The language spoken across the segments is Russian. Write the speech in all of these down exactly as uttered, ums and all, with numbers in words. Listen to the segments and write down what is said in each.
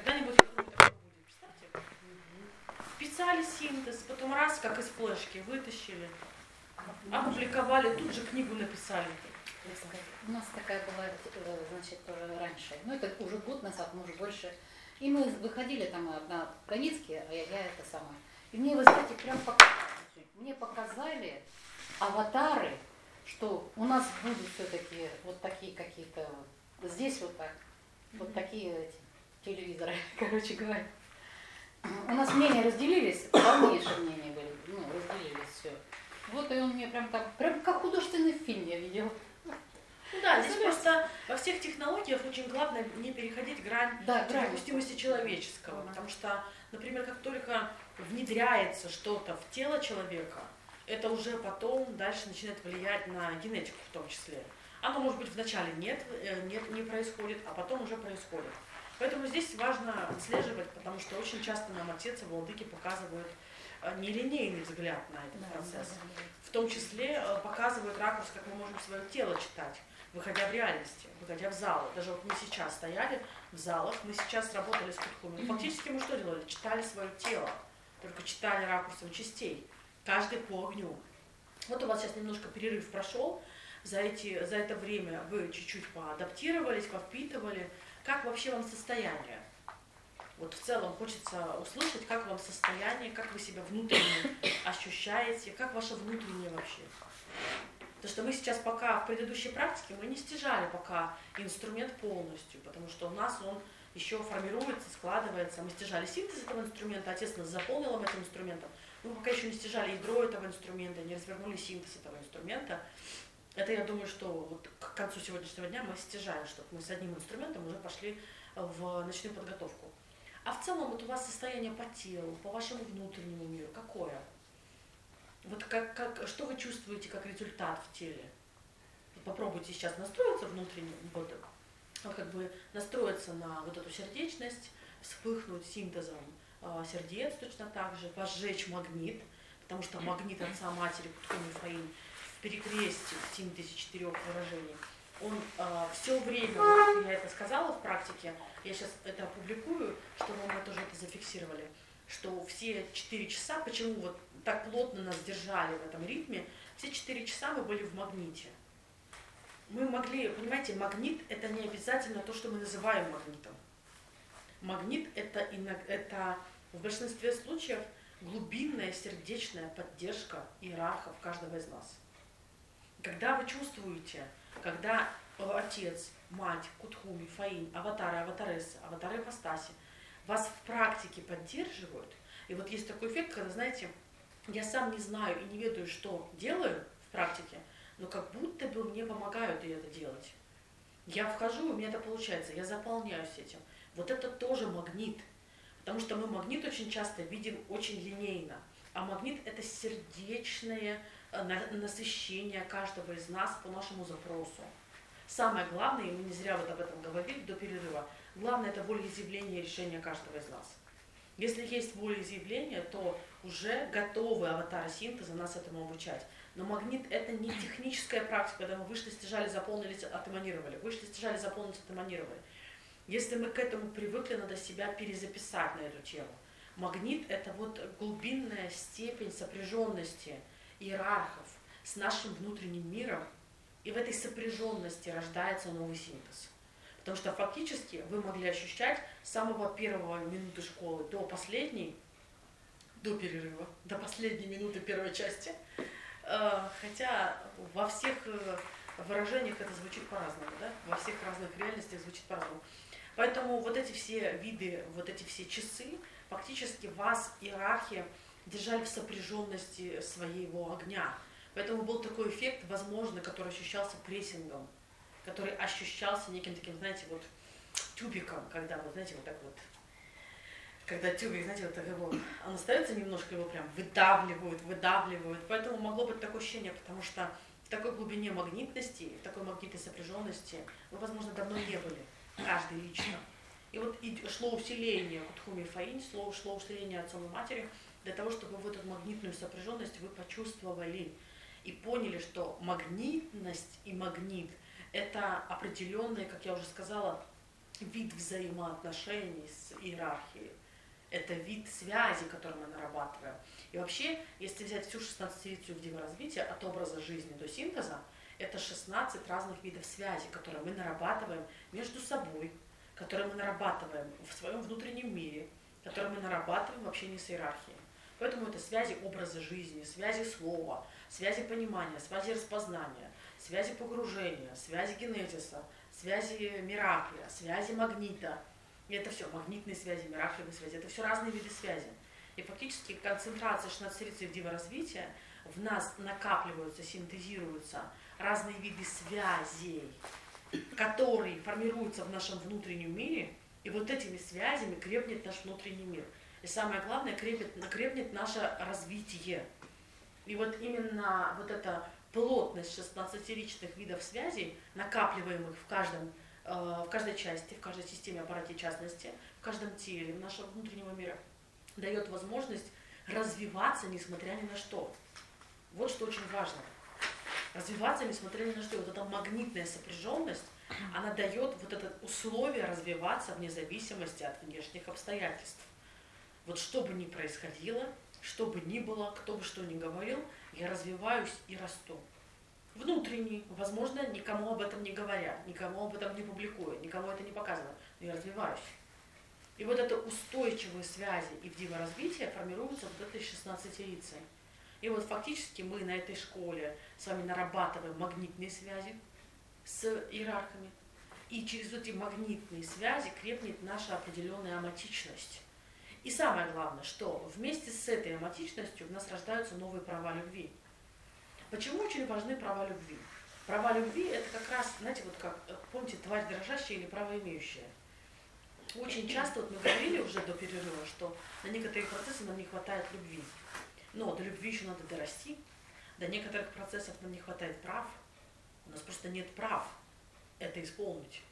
Когда-нибудь я думаю, такое будет. Представьте? Писали синтез, потом раз, как из флешки, вытащили, опубликовали, тут же книгу написали. У нас такая была, значит, тоже раньше, ну это уже год назад, может больше. И мы выходили там на Ганецке, а я, я это самое. И мне, вы знаете, прям показали, мне показали аватары, что у нас будут все-таки вот такие какие-то, здесь вот так, вот такие эти телевизоры, короче говоря. У нас мнения разделились, полнейшие мнения были, ну, разделились все. Вот и он мне прям так, прям как художественный фильм я видела. Ну да, здесь просто во всех технологиях очень главное не переходить грань да, допустимости человеческого, потому что, например, как только внедряется что-то в тело человека, это уже потом дальше начинает влиять на генетику в том числе. Оно, может быть, вначале нет, нет, не происходит, а потом уже происходит. Поэтому здесь важно отслеживать, потому что очень часто нам отец и владыки показывают нелинейный взгляд на этот да, процесс. Да, да, да. В том числе показывают ракурс, как мы можем свое тело читать, выходя в реальности, выходя в залы. Даже вот мы сейчас стояли в залах, мы сейчас работали с Кутхуми. Фактически мы что делали? Читали свое тело, только читали ракурсом частей, каждый по огню. Вот у вас сейчас немножко перерыв прошел, за, эти, за это время вы чуть-чуть поадаптировались, повпитывали. Как вообще вам состояние? Вот в целом хочется услышать, как вам состояние, как вы себя внутренне ощущаете, как ваше внутреннее вообще. Потому что мы сейчас пока в предыдущей практике, мы не стяжали пока инструмент полностью, потому что у нас он еще формируется, складывается. Мы стяжали синтез этого инструмента, отец нас заполнил им этим инструментом. Мы пока еще не стяжали ядро этого инструмента, не развернули синтез этого инструмента. Это, я думаю, что вот к концу сегодняшнего дня мы стяжаем, чтобы мы с одним инструментом уже пошли в ночную подготовку. А в целом вот у вас состояние по телу, по вашему внутреннему миру, какое? Вот как, как, что вы чувствуете как результат в теле? Попробуйте сейчас настроиться внутренне, вот, как бы настроиться на вот эту сердечность, вспыхнуть синтезом э, сердец точно так же, возжечь магнит, потому что магнит отца матери Кутхуми Фаинь в перекрестии в синтезе четырех выражений. Он э, все время, вот я это сказала в практике, я сейчас это опубликую, чтобы мы тоже это зафиксировали, что все четыре часа, почему вот так плотно нас держали в этом ритме, все четыре часа мы были в магните. Мы могли, понимаете, магнит это не обязательно то, что мы называем магнитом. Магнит это, это в большинстве случаев глубинная сердечная поддержка иерархов каждого из нас. Когда вы чувствуете, когда отец, мать, Кутхуми, Фаинь, аватары, аватарессы, аватары ипостаси вас в практике поддерживают, и вот есть такой эффект, когда, знаете, я сам не знаю и не ведаю, что делаю в практике, но как будто бы мне помогают и это делать. Я вхожу, и у меня это получается, я заполняюсь этим. Вот это тоже магнит, потому что мы магнит очень часто видим очень линейно, а магнит это сердечное насыщение каждого из нас по нашему запросу. Самое главное, и мы не зря вот об этом говорили до перерыва, главное это волеизъявление и решение каждого из нас. Если есть волеизъявление, то уже готовы аватары синтеза нас этому обучать. Но магнит это не техническая практика, когда мы вышли, стяжали, заполнились, отэманировали. Вышли, стяжали, заполнились, отэманировали. Если мы к этому привыкли, надо себя перезаписать на эту тему. Магнит это вот глубинная степень сопряженности иерархов с нашим внутренним миром. И в этой сопряженности рождается новый синтез. Потому что фактически вы могли ощущать с самого первого минуты школы до последней, до перерыва, до последней минуты первой части. Хотя во всех выражениях это звучит по-разному, да? Во всех разных реальностях звучит по-разному. Поэтому вот эти все виды, вот эти все часы, фактически вас, иерархи, держали в сопряженности своего огня. Поэтому был такой эффект, возможно, который ощущался прессингом, который ощущался неким таким, знаете, вот тюбиком, когда, вот, знаете, вот так вот, когда тюбик, знаете, вот так его, он остается немножко, его прям выдавливают, выдавливают. Поэтому могло быть такое ощущение, потому что в такой глубине магнитности, в такой магнитной сопряженности вы, возможно, давно не были, каждый лично. И вот и шло усиление Кутхуми Фаинь, шло, шло усиление отцом и матери, для того, чтобы в эту магнитную сопряженность вы почувствовали и поняли, что магнитность и магнит – это определенные, как я уже сказала, вид взаимоотношений с иерархией. Это вид связи, который мы нарабатываем. И вообще, если взять всю шестнадцатирицу в диворазвитии, от образа жизни до синтеза, это шестнадцать разных видов связи, которые мы нарабатываем между собой, которые мы нарабатываем в своем внутреннем мире, которые мы нарабатываем в общении с иерархией. Поэтому это связи образа жизни, связи слова, связи понимания, связи распознания, связи погружения, связи генезиса, связи миракля, связи магнита. И это все магнитные связи, мираклевые связи, это все разные виды связи. И фактически концентрация шестнадцатирицы в диворазвития в нас накапливаются, синтезируются разные виды связей, которые формируются в нашем внутреннем мире, и вот этими связями крепнет наш внутренний мир. И самое главное, крепнет, крепнет наше развитие. И вот именно вот эта плотность шестнадцатиричных видов связей, накапливаемых в каждом в каждой части, в каждой системе, аппарате частности, в каждом теле нашего внутреннего мира, дает возможность развиваться, несмотря ни на что. Вот что очень важно. Развиваться, несмотря ни на что. И вот эта магнитная сопряженность, она дает вот это условие развиваться вне зависимости от внешних обстоятельств. Вот что бы ни происходило, что бы ни было, кто бы что ни говорил, я развиваюсь и расту. Внутренний, возможно, никому об этом не говоря, никому об этом не публикуя, никому это не показывая, но я развиваюсь. И вот это устойчивые связи и в диворазвитии формируются вот этой шестнадцатирицей. И вот фактически мы на этой школе с вами нарабатываем магнитные связи с иерархами. И через эти магнитные связи крепнет наша определенная аматичность. И самое главное, что вместе с этой аматичностью у нас рождаются новые права любви. Почему очень важны права любви? Права любви – это как раз, знаете, вот как, помните, тварь дрожащая или право имеющая. Очень часто, вот мы говорили уже до перерыва, что на некоторые процессы нам не хватает любви. Но до любви еще надо дорасти. До некоторых процессов нам не хватает прав. У нас просто нет прав это исполнить.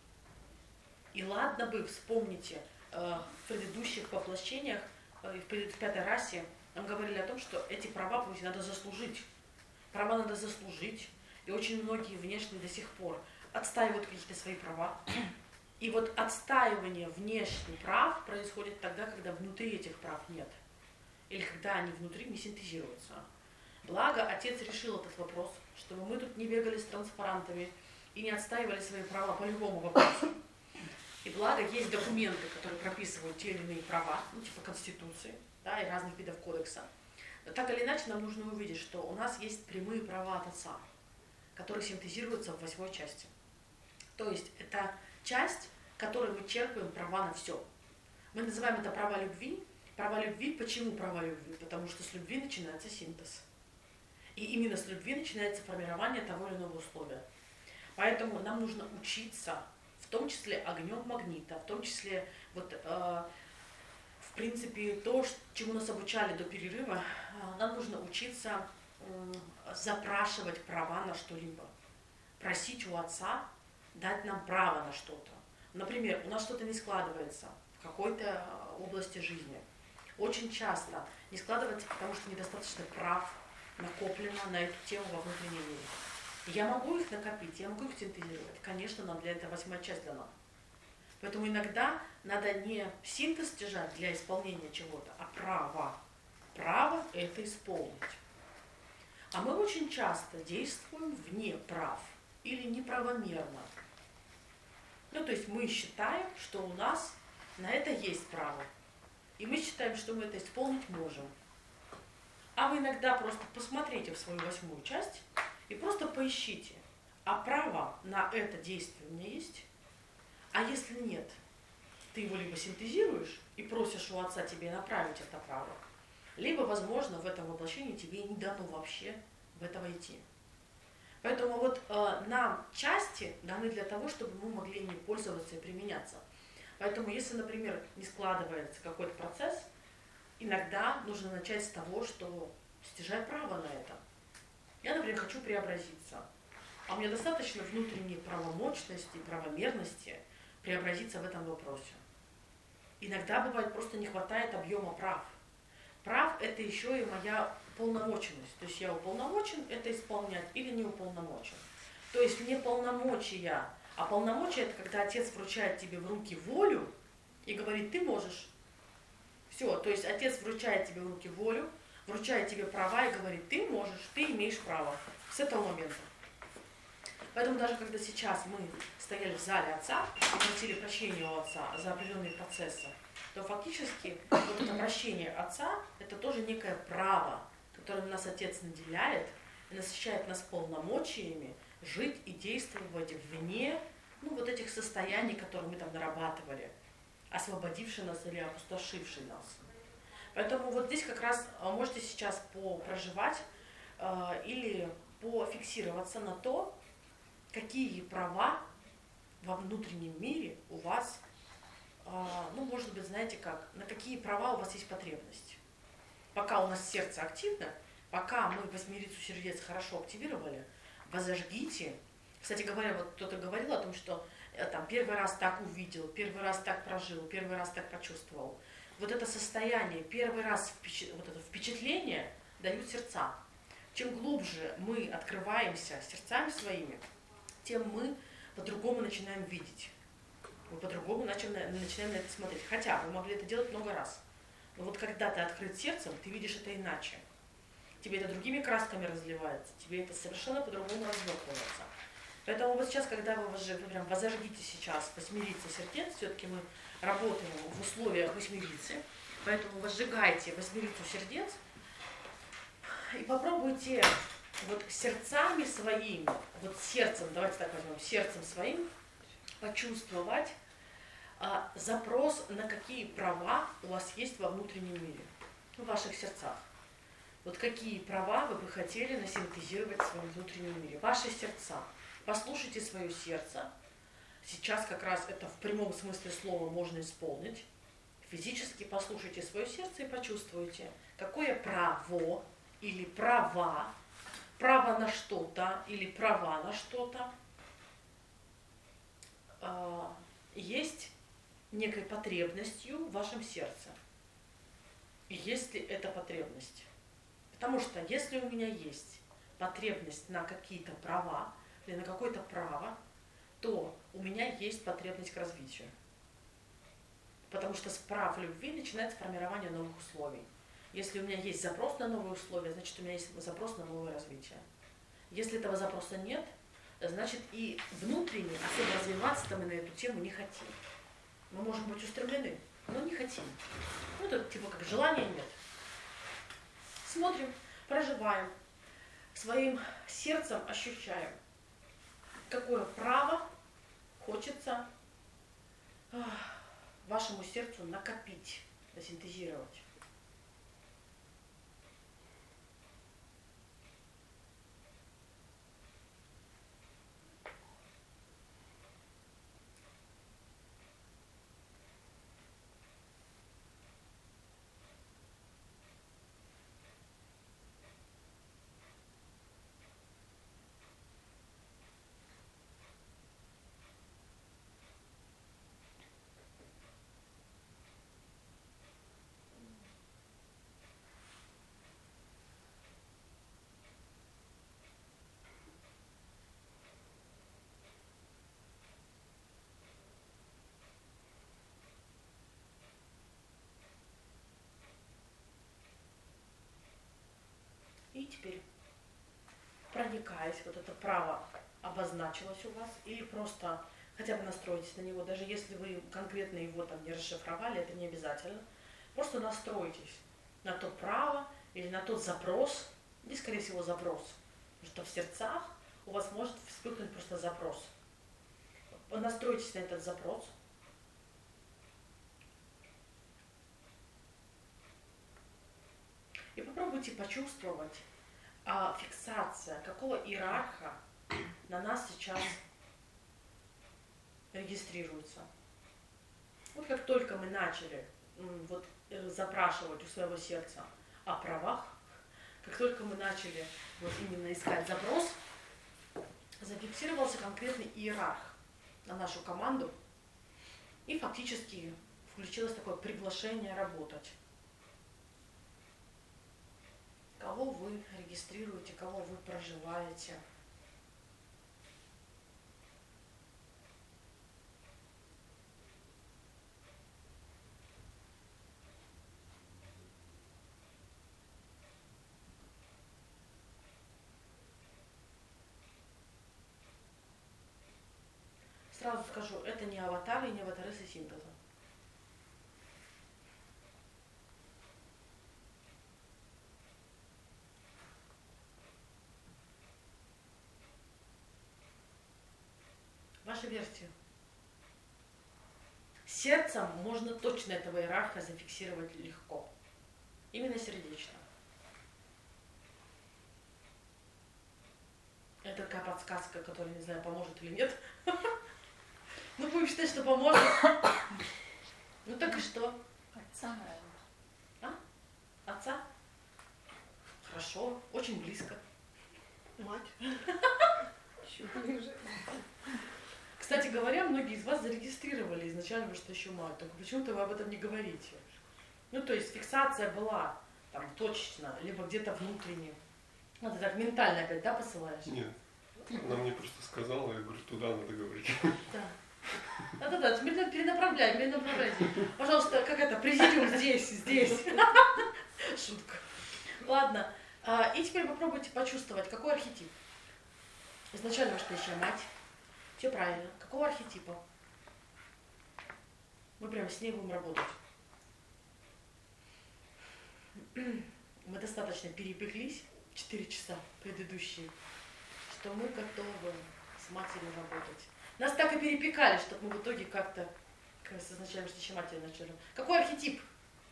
И ладно бы, вспомните, в предыдущих воплощениях, в пятой расе, нам говорили о том, что эти права, помните, надо заслужить. Права надо заслужить, и очень многие внешние до сих пор отстаивают какие-то свои права. И вот отстаивание внешних прав происходит тогда, когда внутри этих прав нет. Или когда они внутри не синтезируются. Благо, Отец решил этот вопрос, чтобы мы тут не бегали с транспарантами и не отстаивали свои права по любому вопросу. И благо, есть документы, которые прописывают те или иные права, ну типа Конституции, да, и разных видов кодекса. Так или иначе, нам нужно увидеть, что у нас есть прямые права от Отца, которые синтезируются в восьмой части. То есть это часть, в которой мы черпаем права на все. Мы называем это права любви. Права любви. Почему права любви? Потому что с любви начинается синтез. И именно с любви начинается формирование того или иного условия. Поэтому нам нужно учиться, в том числе огнем магнита, в том числе вот... Э, В принципе, то, чему нас обучали до перерыва, нам нужно учиться запрашивать права на что-либо. Просить у Отца дать нам право на что-то. Например, у нас что-то не складывается в какой-то области жизни. Очень часто не складывается, потому что недостаточно прав накоплено на эту тему во внутреннем мире. Я могу их накопить, я могу их синтезировать. Конечно, нам для этого восьмая часть дана. Поэтому иногда надо не синтез держать для исполнения чего-то, а право. Право – это исполнить. А мы очень часто действуем вне прав или неправомерно. Ну, то есть мы считаем, что у нас на это есть право. И мы считаем, что мы это исполнить можем. А вы иногда просто посмотрите в свою восьмую часть и просто поищите, а право на это действие у меня есть? А если нет, ты его либо синтезируешь и просишь у Отца тебе направить это право, либо, возможно, в этом воплощении тебе не дано вообще в это войти. Поэтому вот э, нам части даны для того, чтобы мы могли ими пользоваться и применяться. Поэтому если, например, не складывается какой-то процесс, иногда нужно начать с того, что стяжай право на это. Я, например, хочу преобразиться, а у меня достаточно внутренней правомочности, правомерности преобразиться в этом вопросе. Иногда бывает просто не хватает объема прав. Прав – это еще и моя полномоченность. То есть я уполномочен это исполнять или не уполномочен. То есть мне полномочия А полномочия — это когда отец вручает тебе в руки волю и говорит: ты можешь. Все, то есть отец вручает тебе в руки волю, вручает тебе права и говорит: ты можешь, ты имеешь право. С этого момента. Поэтому даже когда сейчас мы стояли в зале отца и просили прощения у отца за определенные процессы, то фактически вот это прощение отца — это тоже некое право, которым нас отец наделяет и насыщает нас полномочиями жить и действовать вне, ну, вот этих состояний, которые мы там нарабатывали, освободившие нас или опустошившие нас. Поэтому вот здесь как раз можете сейчас попроживать э, или пофиксироваться на то, какие права во внутреннем мире у вас, э, ну, может быть, знаете как, на какие права у вас есть потребность. Пока у нас сердце активно, пока мы восьмерицу сердец хорошо активировали, возожгите. Кстати говоря, вот кто-то говорил о том, что э, там первый раз так увидел, первый раз так прожил, первый раз так почувствовал. Вот это состояние, первый раз впечат... вот это впечатление дают сердца. Чем глубже мы открываемся сердцами своими, тем мы по-другому начинаем видеть. Мы по-другому начинаем, начинаем на это смотреть. Хотя вы могли это делать много раз. Но вот когда ты открыт сердцем, ты видишь это иначе. Тебе это другими красками разливается, тебе это совершенно по-другому развернется. Поэтому вот сейчас, когда вы, вы прям возожгите сейчас восьмерицу сердец, все-таки мы работаем в условиях восьмерицы, поэтому возжигайте восьмерицу сердец и попробуйте вот сердцами своими, вот сердцем, давайте так возьмем, сердцем своим почувствовать а, запрос, на какие права у вас есть во внутреннем мире, в ваших сердцах. Вот какие права вы бы хотели насинтезировать в своем внутреннем мире. Ваши сердца. Послушайте свое сердце. Сейчас как раз это в прямом смысле слова можно исполнить. Физически послушайте свое сердце и почувствуйте, какое право или права, право на что-то или права на что-то э, есть некой потребностью в вашем сердце. И есть ли эта потребность? Потому что если у меня есть потребность на какие-то права или на какое-то право, то у меня есть потребность к развитию. Потому что с прав любви начинается формирование новых условий. Если у меня есть запрос на новые условия, значит, у меня есть запрос на новое развитие. Если этого запроса нет, значит, и внутренне особо развиваться-то мы на эту тему не хотим. Мы можем быть устремлены, но не хотим. Ну, это типа как желания нет. Смотрим, проживаем, своим сердцем ощущаем, какое право хочется ах, вашему сердцу накопить, синтезировать. И теперь, проникаясь, вот это право обозначилось у вас, или просто хотя бы настройтесь на него, даже если вы конкретно его там не расшифровали, это не обязательно. Просто настройтесь на то право или на тот запрос, и, скорее всего, запрос. Потому что в сердцах у вас может вспыхнуть просто запрос. Настройтесь на этот запрос. И попробуйте почувствовать, а, фиксация, какого иерарха на нас сейчас регистрируется. Вот как только мы начали вот, запрашивать у своего сердца о правах, как только мы начали вот именно искать запрос, зафиксировался конкретный иерарх на нашу команду, и фактически включилось такое приглашение работать. Кого вы регистрируете, кого вы проживаете. Сразу скажу, это не аватары и не аватаресы синтеза. Ваша версия. Сердцем можно точно этого иерарха зафиксировать легко. Именно сердечно. Это такая подсказка, которая, не знаю, поможет или нет. Ну, будем считать, что поможет. Ну так и что? Отца, наверное. А? Отца? Хорошо, очень близко. Мать. Еще ближе. Кстати говоря, многие из вас зарегистрировали изначально, что еще мать, только почему-то вы об этом не говорите. Ну, то есть фиксация была там точечно, либо где-то внутренне. Ну, ты так ментально опять, да, посылаешь? Нет. Она мне просто сказала, я говорю, туда надо говорить. Да. Да-да-да, перенаправляй, перенаправляй. Пожалуйста, как это, президиум здесь, здесь. Шутка. Ладно. И теперь попробуйте почувствовать, какой архетип. Изначально настоящая мать. Все правильно. Какого архетипа? Мы прямо с ней будем работать. Мы достаточно перепеклись, четыре часа предыдущие, что мы готовы с матерью работать. Нас так и перепекали, чтобы мы в итоге как-то как с изначально настоящей матерью начали. Какой архетип?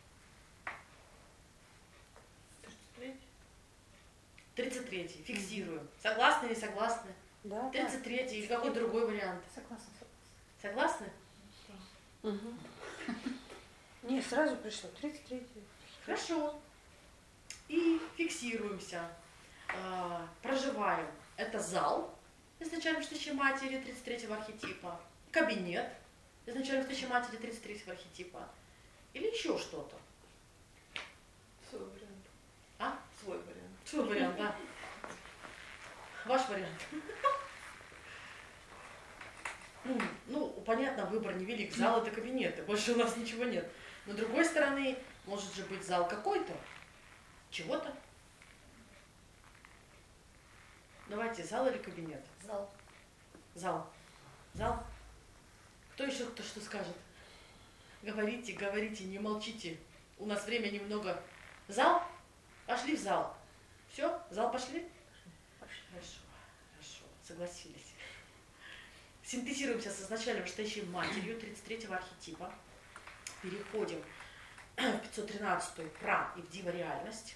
тридцать третий. тридцать третий. Фиксируем. Согласны или согласны? Да, тридцать третий или какой другой вариант? Согласна, Согласны? да. Угу. Не, сразу пришло. тридцать третий. Хорошо. И фиксируемся. А, проживаем. Это зал изначально настоящей матери тридцать третьего архетипа. Кабинет изначально настоящей матери тридцать третьего архетипа. Или еще что-то. Свой вариант. А? Свой вариант. Свой вариант, да. Ваш вариант. Ну, понятно, выбор невелик. Зал это кабинеты. Больше у нас ничего нет. Но с другой стороны, может же быть зал какой-то. Чего-то. Давайте, зал или кабинет? Зал. Зал. Зал. Кто еще кто что скажет? Говорите, говорите, не молчите. У нас времени немного. Зал? Пошли в зал. Все? В зал пошли? Пошли. Хорошо, хорошо. Согласились. Синтезируемся с изначально настоящей матерью тридцать третьего архетипа. Переходим в пятьсот тринадцатую пра и в дива реальность.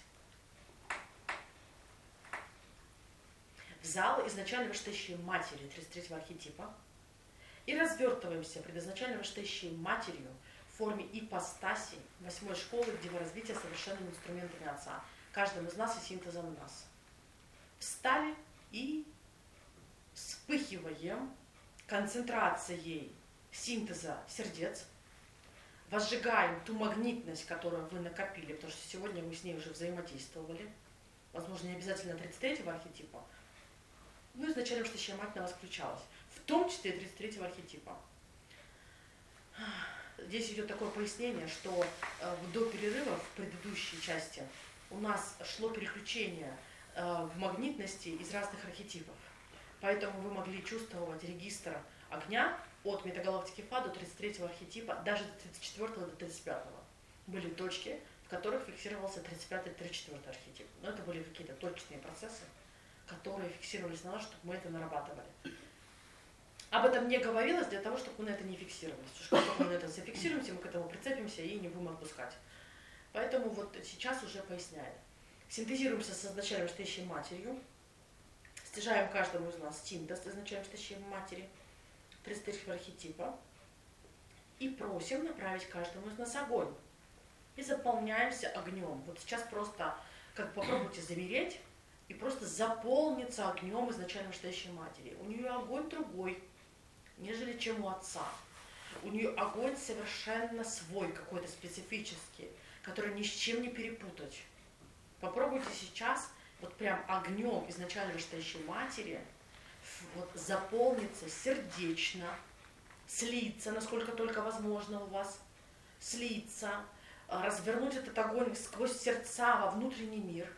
В зал изначально настоящей матери тридцать третьего архетипа. И развертываемся предизначально настоящей матерью в форме ипостаси восьмой школы дива-развития совершенными инструментами Отца. Каждым из нас и синтезом нас. Встали и вспыхиваем концентрацией синтеза сердец, возжигаем ту магнитность, которую вы накопили, потому что сегодня мы с ней уже взаимодействовали, возможно, не обязательно тридцать третьего архетипа, ну, изначально настоящая мать на вас включалась, в том числе тридцать третьего архетипа. Здесь идет такое пояснение, что до перерыва в предыдущей части у нас шло переключение в магнитности из разных архетипов. Поэтому вы могли чувствовать регистр огня от метагалактики Фа до тридцать третьего архетипа, даже до тридцать четвёртого до тридцать пятого. Были точки, в которых фиксировался тридцать пятый тридцать четвёртый архетип. Но это были какие-то точечные процессы, которые фиксировались на нас, чтобы мы это нарабатывали. Об этом не говорилось для того, чтобы мы на это не фиксировались. Потому что как только мы на это зафиксируемся, мы к этому прицепимся и не будем отпускать. Поэтому вот сейчас уже поясняет. Синтезируемся с изначально настоящей матерью, стяжаем каждому из нас синтез изначально настоящей матери, тридцать третьего архетипа, и просим направить каждому из нас огонь. И заполняемся огнем. Вот сейчас просто как попробуйте замереть и просто заполниться огнем изначально настоящей матери. У нее огонь другой, нежели чем у Отца. У нее огонь совершенно свой, какой-то специфический, который ни с чем не перепутать. Попробуйте сейчас вот прям огнем изначально настоящей матери вот заполниться сердечно, слиться, насколько только возможно у вас, слиться, развернуть этот огонь сквозь сердца во внутренний мир.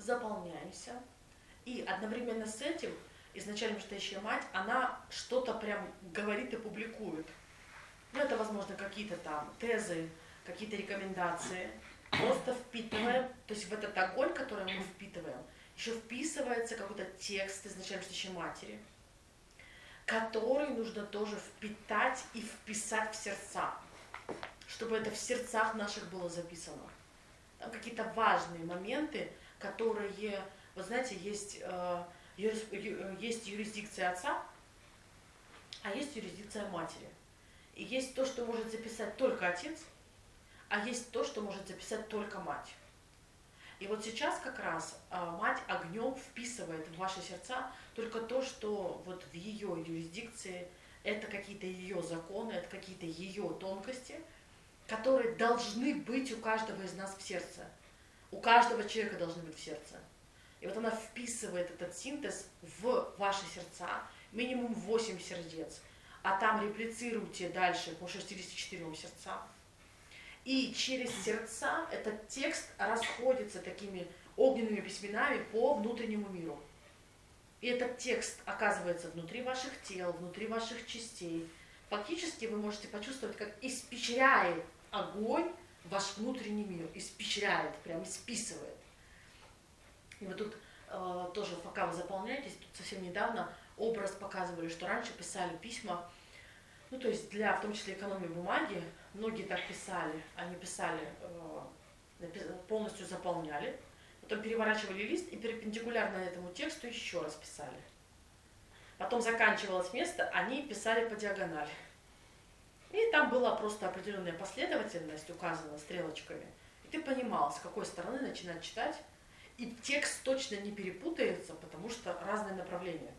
заполняемся, и одновременно с этим изначально настоящая мать, она что-то прям говорит и публикует. Ну, это, возможно, какие-то там тезы, какие-то рекомендации. Просто впитываем, то есть в этот огонь, который мы впитываем, еще вписывается какой-то текст изначально настоящей матери, который нужно тоже впитать и вписать в сердца, чтобы это в сердцах наших было записано. Там какие-то важные моменты, которые, вы знаете, есть, э, юрис, ю, есть юрисдикция отца, а есть юрисдикция матери. И есть то, что может записать только отец, а есть то, что может записать только мать. И вот сейчас как раз э, мать огнем вписывает в ваши сердца только то, что вот в ее юрисдикции это какие-то ее законы, это какие-то ее тонкости, которые должны быть у каждого из нас в сердце. У каждого человека должны быть в сердце. И вот она вписывает этот синтез в ваши сердца, минимум восемь сердец, а там реплицируйте дальше по шестидесяти четырем сердцам. И через сердца этот текст расходится такими огненными письменами по внутреннему миру. И этот текст оказывается внутри ваших тел, внутри ваших частей. Фактически вы можете почувствовать, как испещряет огонь ваш внутренний мир, испещряет, прям исписывает. И вот тут э, тоже, пока вы заполняетесь, тут совсем недавно образ показывали, что раньше писали письма, ну то есть для, в том числе, экономии бумаги, многие так писали, они писали, э, полностью заполняли, потом переворачивали лист и перпендикулярно этому тексту еще раз писали. Потом заканчивалось место, они писали по диагонали. И там была просто определенная последовательность указана стрелочками. И ты понимал, с какой стороны начинать читать. И текст точно не перепутается, потому что разные направления.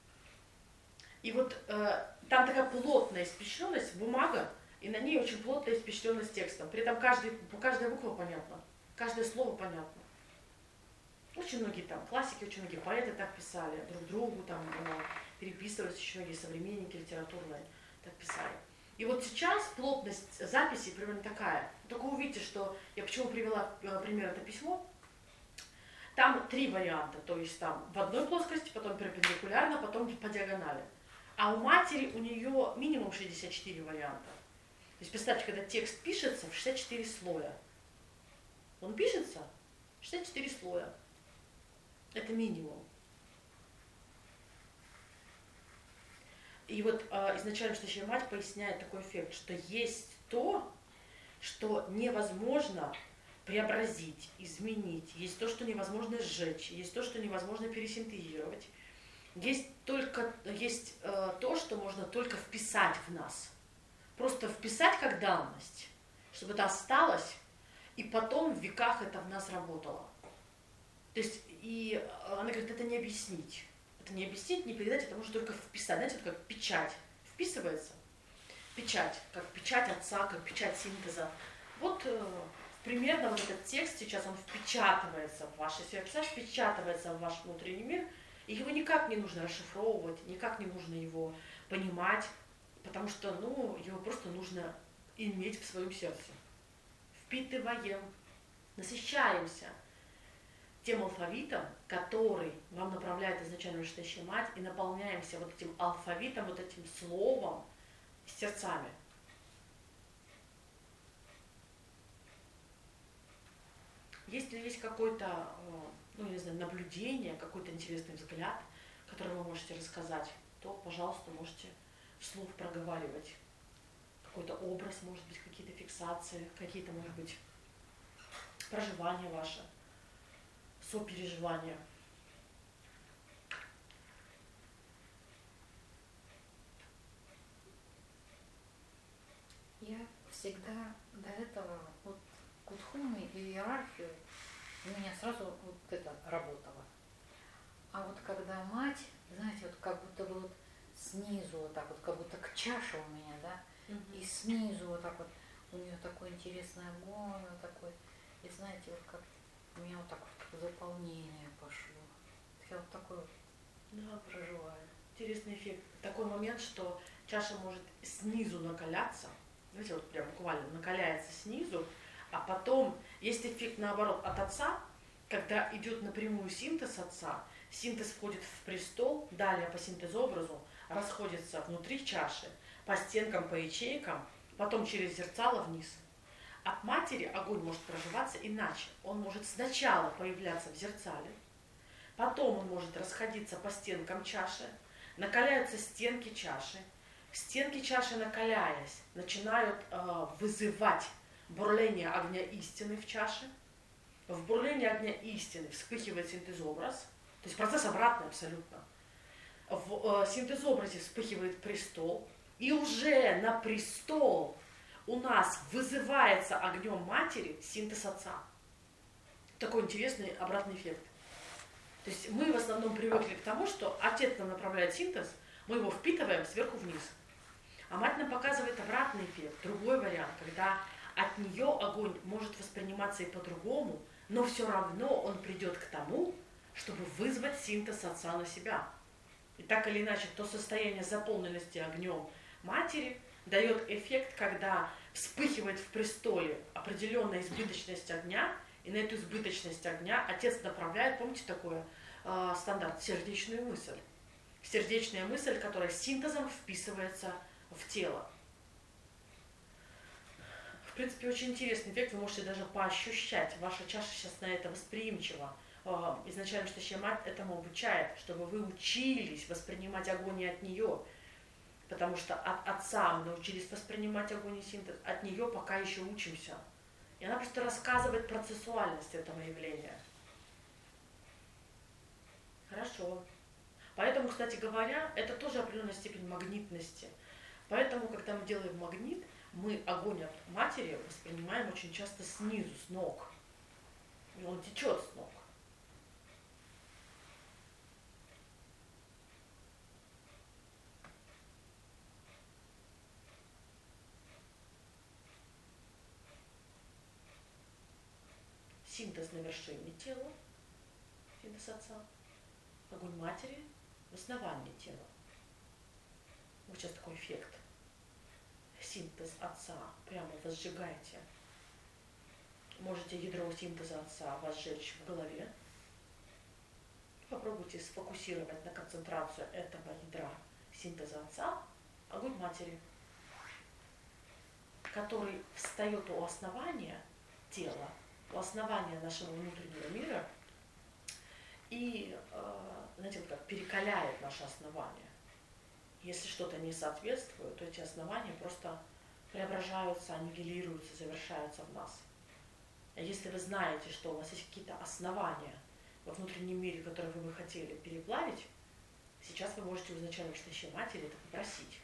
И вот э, там такая плотная испещренность, бумага, и на ней очень плотная испещренность текстом. При этом каждый, каждая буква понятна, каждое слово понятно. Очень многие там классики, очень многие поэты так писали, друг другу там э, переписывались, очень многие современники литературные так писали. И вот сейчас плотность записи примерно такая. Только увидите, что я почему привела пример это письмо. Там три варианта, то есть там в одной плоскости, потом перпендикулярно, потом по диагонали. А у матери у нее минимум шестьдесят четыре варианта. То есть представьте, когда текст пишется в шестьдесят четыре слоя. Он пишется в шестьдесят четыре слоя. Это минимум. И вот э, изначально настоящая мать поясняет такой эффект, что есть то, что невозможно преобразить, изменить, есть то, что невозможно сжечь, есть то, что невозможно пересинтезировать, есть, только, есть э, то, что можно только вписать в нас, просто вписать как данность, чтобы это осталось, и потом в веках это в нас работало. То есть, и она говорит, это не объяснить. Это не объяснить, не передать, это можно только вписать. Знаете, вот как печать вписывается. Печать, как печать отца, как печать синтеза. Вот э, примерно вот этот текст сейчас, он впечатывается в ваши сердца, впечатывается в ваш внутренний мир, и его никак не нужно расшифровывать, никак не нужно его понимать, потому что, ну, его просто нужно иметь в своем сердце. Впитываем, насыщаемся тем алфавитом, который вам направляет изначально настоящая мать, и наполняемся вот этим алфавитом, вот этим словом, сердцами. Если есть какое-то, ну, не знаю, наблюдение, какой-то интересный взгляд, который вы можете рассказать, то, пожалуйста, можете вслух проговаривать. Какой-то образ, может быть, какие-то фиксации, какие-то, может быть, проживания ваши, сопереживания. Я всегда до этого вот кутхуми и иерархию у меня сразу вот это работало. А вот когда мать, знаете, вот как будто бы вот снизу вот так вот, как будто к чаше у меня, да, mm-hmm. и снизу вот так вот у нее такой интересный огонь, вот такой, и знаете, вот как у меня вот так вот заполнение пошло. Я вот такой вот да, проживаю. Интересный эффект. Такой момент, что чаша может снизу накаляться, знаете, вот прям буквально накаляется снизу, а потом есть эффект наоборот от отца, когда идет напрямую синтез отца, синтез входит в престол, далее по синтезобразу расходится внутри чаши, по стенкам, по ячейкам, потом через зерцало вниз. От матери огонь может проживаться иначе. Он может сначала появляться в зерцале, потом он может расходиться по стенкам чаши, накаляются стенки чаши. Стенки чаши, накаляясь, начинают э, вызывать бурление огня истины в чаше. В бурлении огня истины вспыхивает синтезобраз, то есть процесс обратный абсолютно. В э, синтезобразе вспыхивает престол, и уже на престол у нас вызывается огнем матери синтез отца. Такой интересный обратный эффект. То есть мы в основном привыкли к тому, что отец нам направляет синтез, мы его впитываем сверху вниз. А мать нам показывает обратный эффект, другой вариант, когда от нее огонь может восприниматься и по-другому, но все равно он придет к тому, чтобы вызвать синтез отца на себя. И так или иначе, то состояние заполненности огнем матери дает эффект, когда вспыхивает в престоле определенная избыточность огня, и на эту избыточность огня отец направляет, помните такое э, стандарт, сердечную мысль. Сердечная мысль, которая синтезом вписывается в тело. В принципе, очень интересный эффект, вы можете даже поощущать. Ваша чаша сейчас на это восприимчива. Изначально Штащая Мать этому обучает, чтобы вы учились воспринимать огонь и от нее. Потому что от отца мы научились воспринимать огонь и синтез, от нее пока еще учимся. И она просто рассказывает процессуальность этого явления. Хорошо. Поэтому, кстати говоря, это тоже определенная степень магнитности. Поэтому, когда мы делаем магнит, мы огонь от матери воспринимаем очень часто снизу, с ног. И он течет с ног. Синтез на вершине тела, синтез отца. Огонь матери в основании тела. Вот сейчас такой эффект. Синтез отца прямо возжигаете. Можете ядро синтеза отца возжечь в голове. Попробуйте сфокусировать на концентрацию этого ядра синтеза отца огонь матери, который встает у основания тела, у основания нашего внутреннего мира и, знаете, вот как перекаляет наше основание. Если что-то не соответствует, то эти основания просто преображаются, аннигилируются, завершаются в нас. А если вы знаете, что у вас есть какие-то основания во внутреннем мире, которые вы бы хотели переплавить, сейчас вы можете у изначальной Штащей Матери это попросить.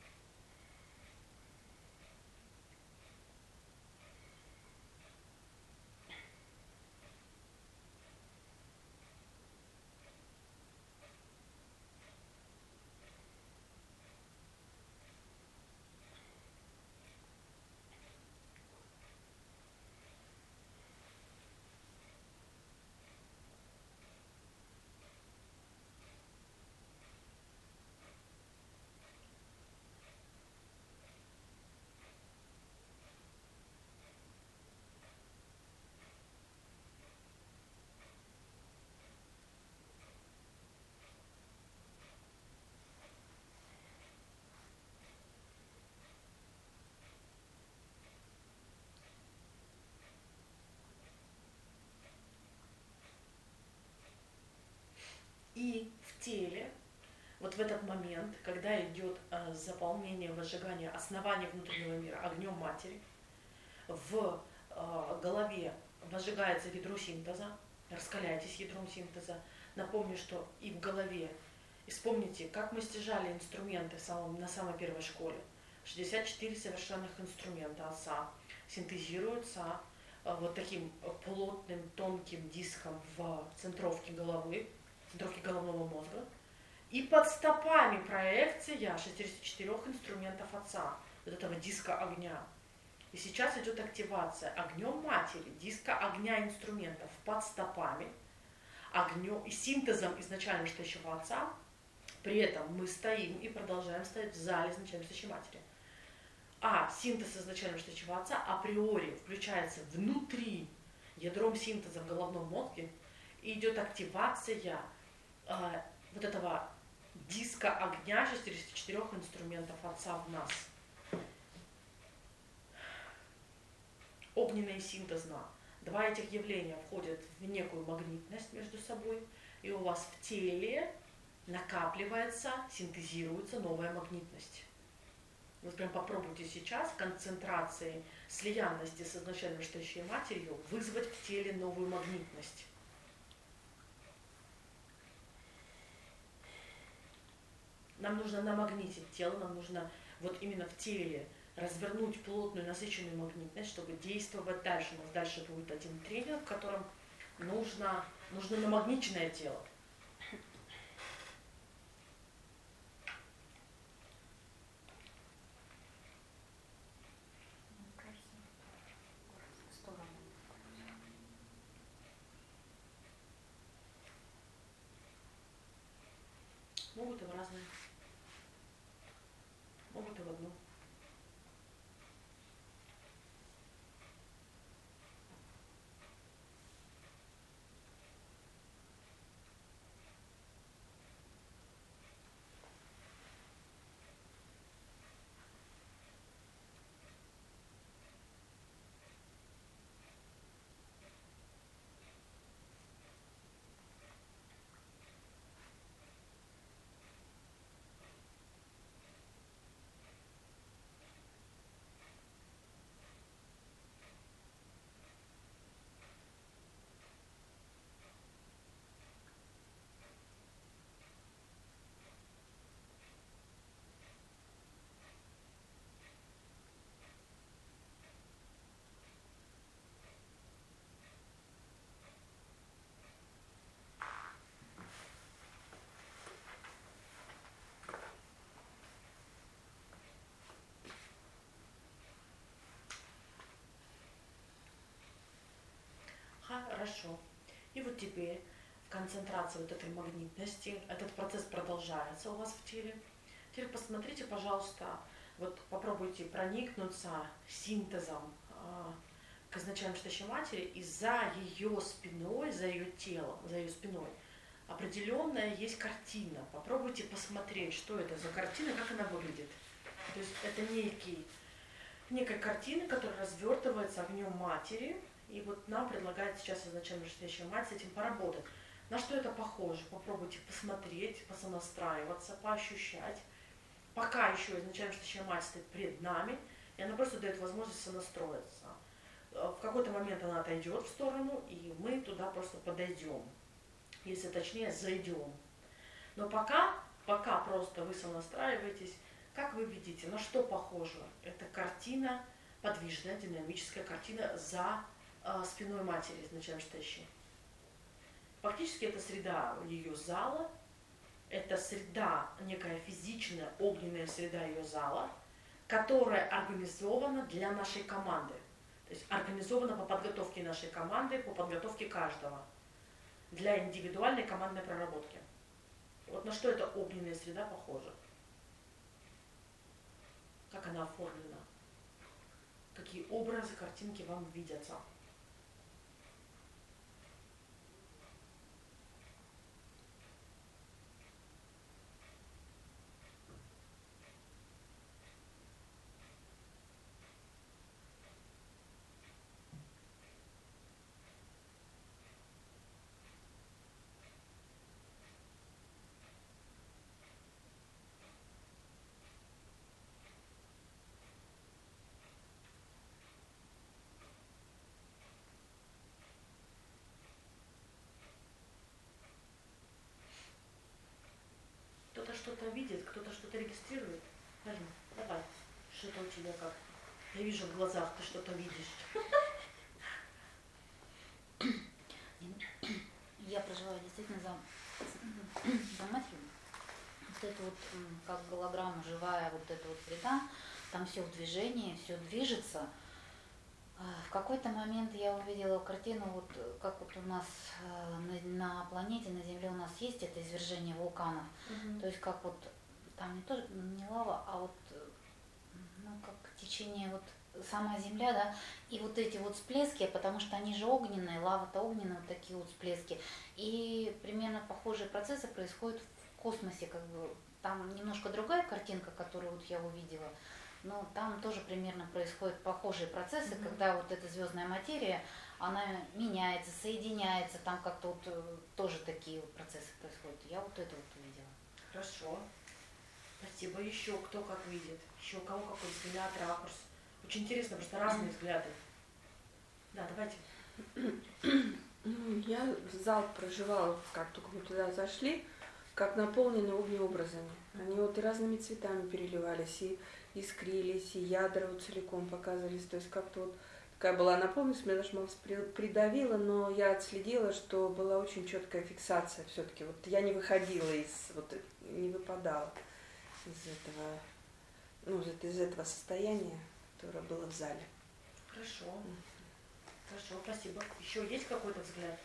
И в теле, вот в этот момент, когда идет э, заполнение, возжигание основания внутреннего мира огнем матери, в э, голове возжигается ядро синтеза, раскаляйтесь ядром синтеза. Напомню, что и в голове, и вспомните, как мы стяжали инструменты в самом, на самой первой школе. шестьдесят четыре совершенных инструмента отца синтезируются э, вот таким плотным, тонким диском в центровке головы, центровки головного мозга, и под стопами проекция шестидесяти четырёх инструментов отца, вот этого диска огня. И сейчас идет активация огнем матери, диска огня инструментов под стопами, огнем и синтезом изначально Штащего отца. При этом мы стоим и продолжаем стоять в зале изначально Штащей Матери. А синтез изначально Штащего отца априори включается внутри ядром синтеза в головном мозге, и идет активация э, вот этого диска огня шестидесяти четырёх инструментов Отца в нас. Огненная и синтезна. Два этих явления входят в некую магнитность между собой, и у вас в теле накапливается, синтезируется новая магнитность. Вот прям попробуйте сейчас в концентрации слиянности с изначально вышедшей матерью вызвать в теле новую магнитность. Нам нужно намагнитить тело, нам нужно вот именно в теле развернуть плотную, насыщенную магнитность, чтобы действовать дальше. У нас дальше будет один тренинг, в котором нужно, нужно намагниченное тело. Могут и в разные. Могут и в одну. Хорошо. И вот теперь в концентрации вот этой магнитности этот процесс продолжается у вас в теле. Теперь посмотрите, пожалуйста, вот попробуйте проникнуться синтезом э, к изначально вышедшей матери, и за ее спиной, за ее телом, за ее спиной определенная есть картина. Попробуйте посмотреть, что это за картина, как она выглядит. То есть это некий, некая картина, которая развертывается огнем матери. И вот нам предлагает сейчас изначально вышедшая мать с этим поработать. На что это похоже? Попробуйте посмотреть, посонастраиваться, поощущать. Пока еще изначально вышедшая мать стоит пред нами, и она просто дает возможность сонастроиться. В какой-то момент она отойдет в сторону, и мы туда просто подойдем. Если точнее, зайдем. Но пока, пока просто вы сонастраиваетесь, как вы видите, на что похоже? Это картина, подвижная, динамическая картина за спиной матери изначально стоящей. Фактически это среда ее зала, это среда, некая физичная, огненная среда ее зала, которая организована для нашей команды. То есть организована по подготовке нашей команды, по подготовке каждого, для индивидуальной командной проработки. Вот на что эта огненная среда похожа? Как она оформлена? Какие образы, картинки вам видятся? Кто-то что-то видит, кто-то что-то регистрирует. Алина, давай, что-то у тебя как? Я вижу в глазах, ты что-то видишь. Я проживаю действительно за, за матерью. Вот это вот, как голограмма живая, вот эта вот среда, там все в движении, все движется. В какой-то момент я увидела картину, вот как вот у нас на, на планете, на Земле у нас есть это извержение вулканов. Mm-hmm. То есть как вот там не, то, не лава, а вот ну, как в течение вот сама Земля, да, и вот эти вот всплески, потому что они же огненные, лава-то огненная, вот такие вот всплески. И примерно похожие процессы происходят в космосе, как бы там немножко другая картинка, которую вот я увидела, но там тоже примерно происходят похожие процессы, mm-hmm. когда вот эта звездная материя, она меняется, соединяется, там как-то вот э, тоже такие вот процессы происходят. Я вот это вот увидела. Хорошо. Спасибо. Еще кто как видит? Еще у кого какой взгляд, ракурс? Очень интересно, просто разные взгляды. Да, давайте. Ну, я зал проживала, как только мы туда зашли, как наполнены огнеобразами. Они вот и разными цветами переливались, и искрились, и ядра вот целиком показывались. То есть как-то вот такая была наполненность, меня даже малость придавила, но я отследила, что была очень четкая фиксация все-таки. Вот я не выходила из, вот не выпадала из этого, ну, из этого состояния, которое было в зале. Хорошо. Хорошо, спасибо. Еще есть какой-то взгляд?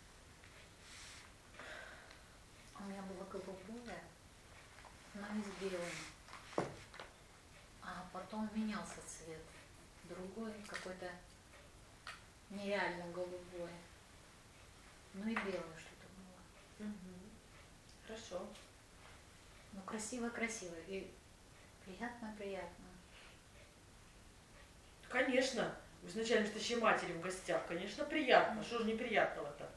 У меня было голубое, но не с белым. А потом менялся цвет. Другой какой-то нереально голубой. Ну и белое что-то было. Угу. Хорошо. Ну красиво-красиво и приятно-приятно. Конечно. Вы изначально настоящей матери в гостях. Конечно, приятно. Что же неприятного-то?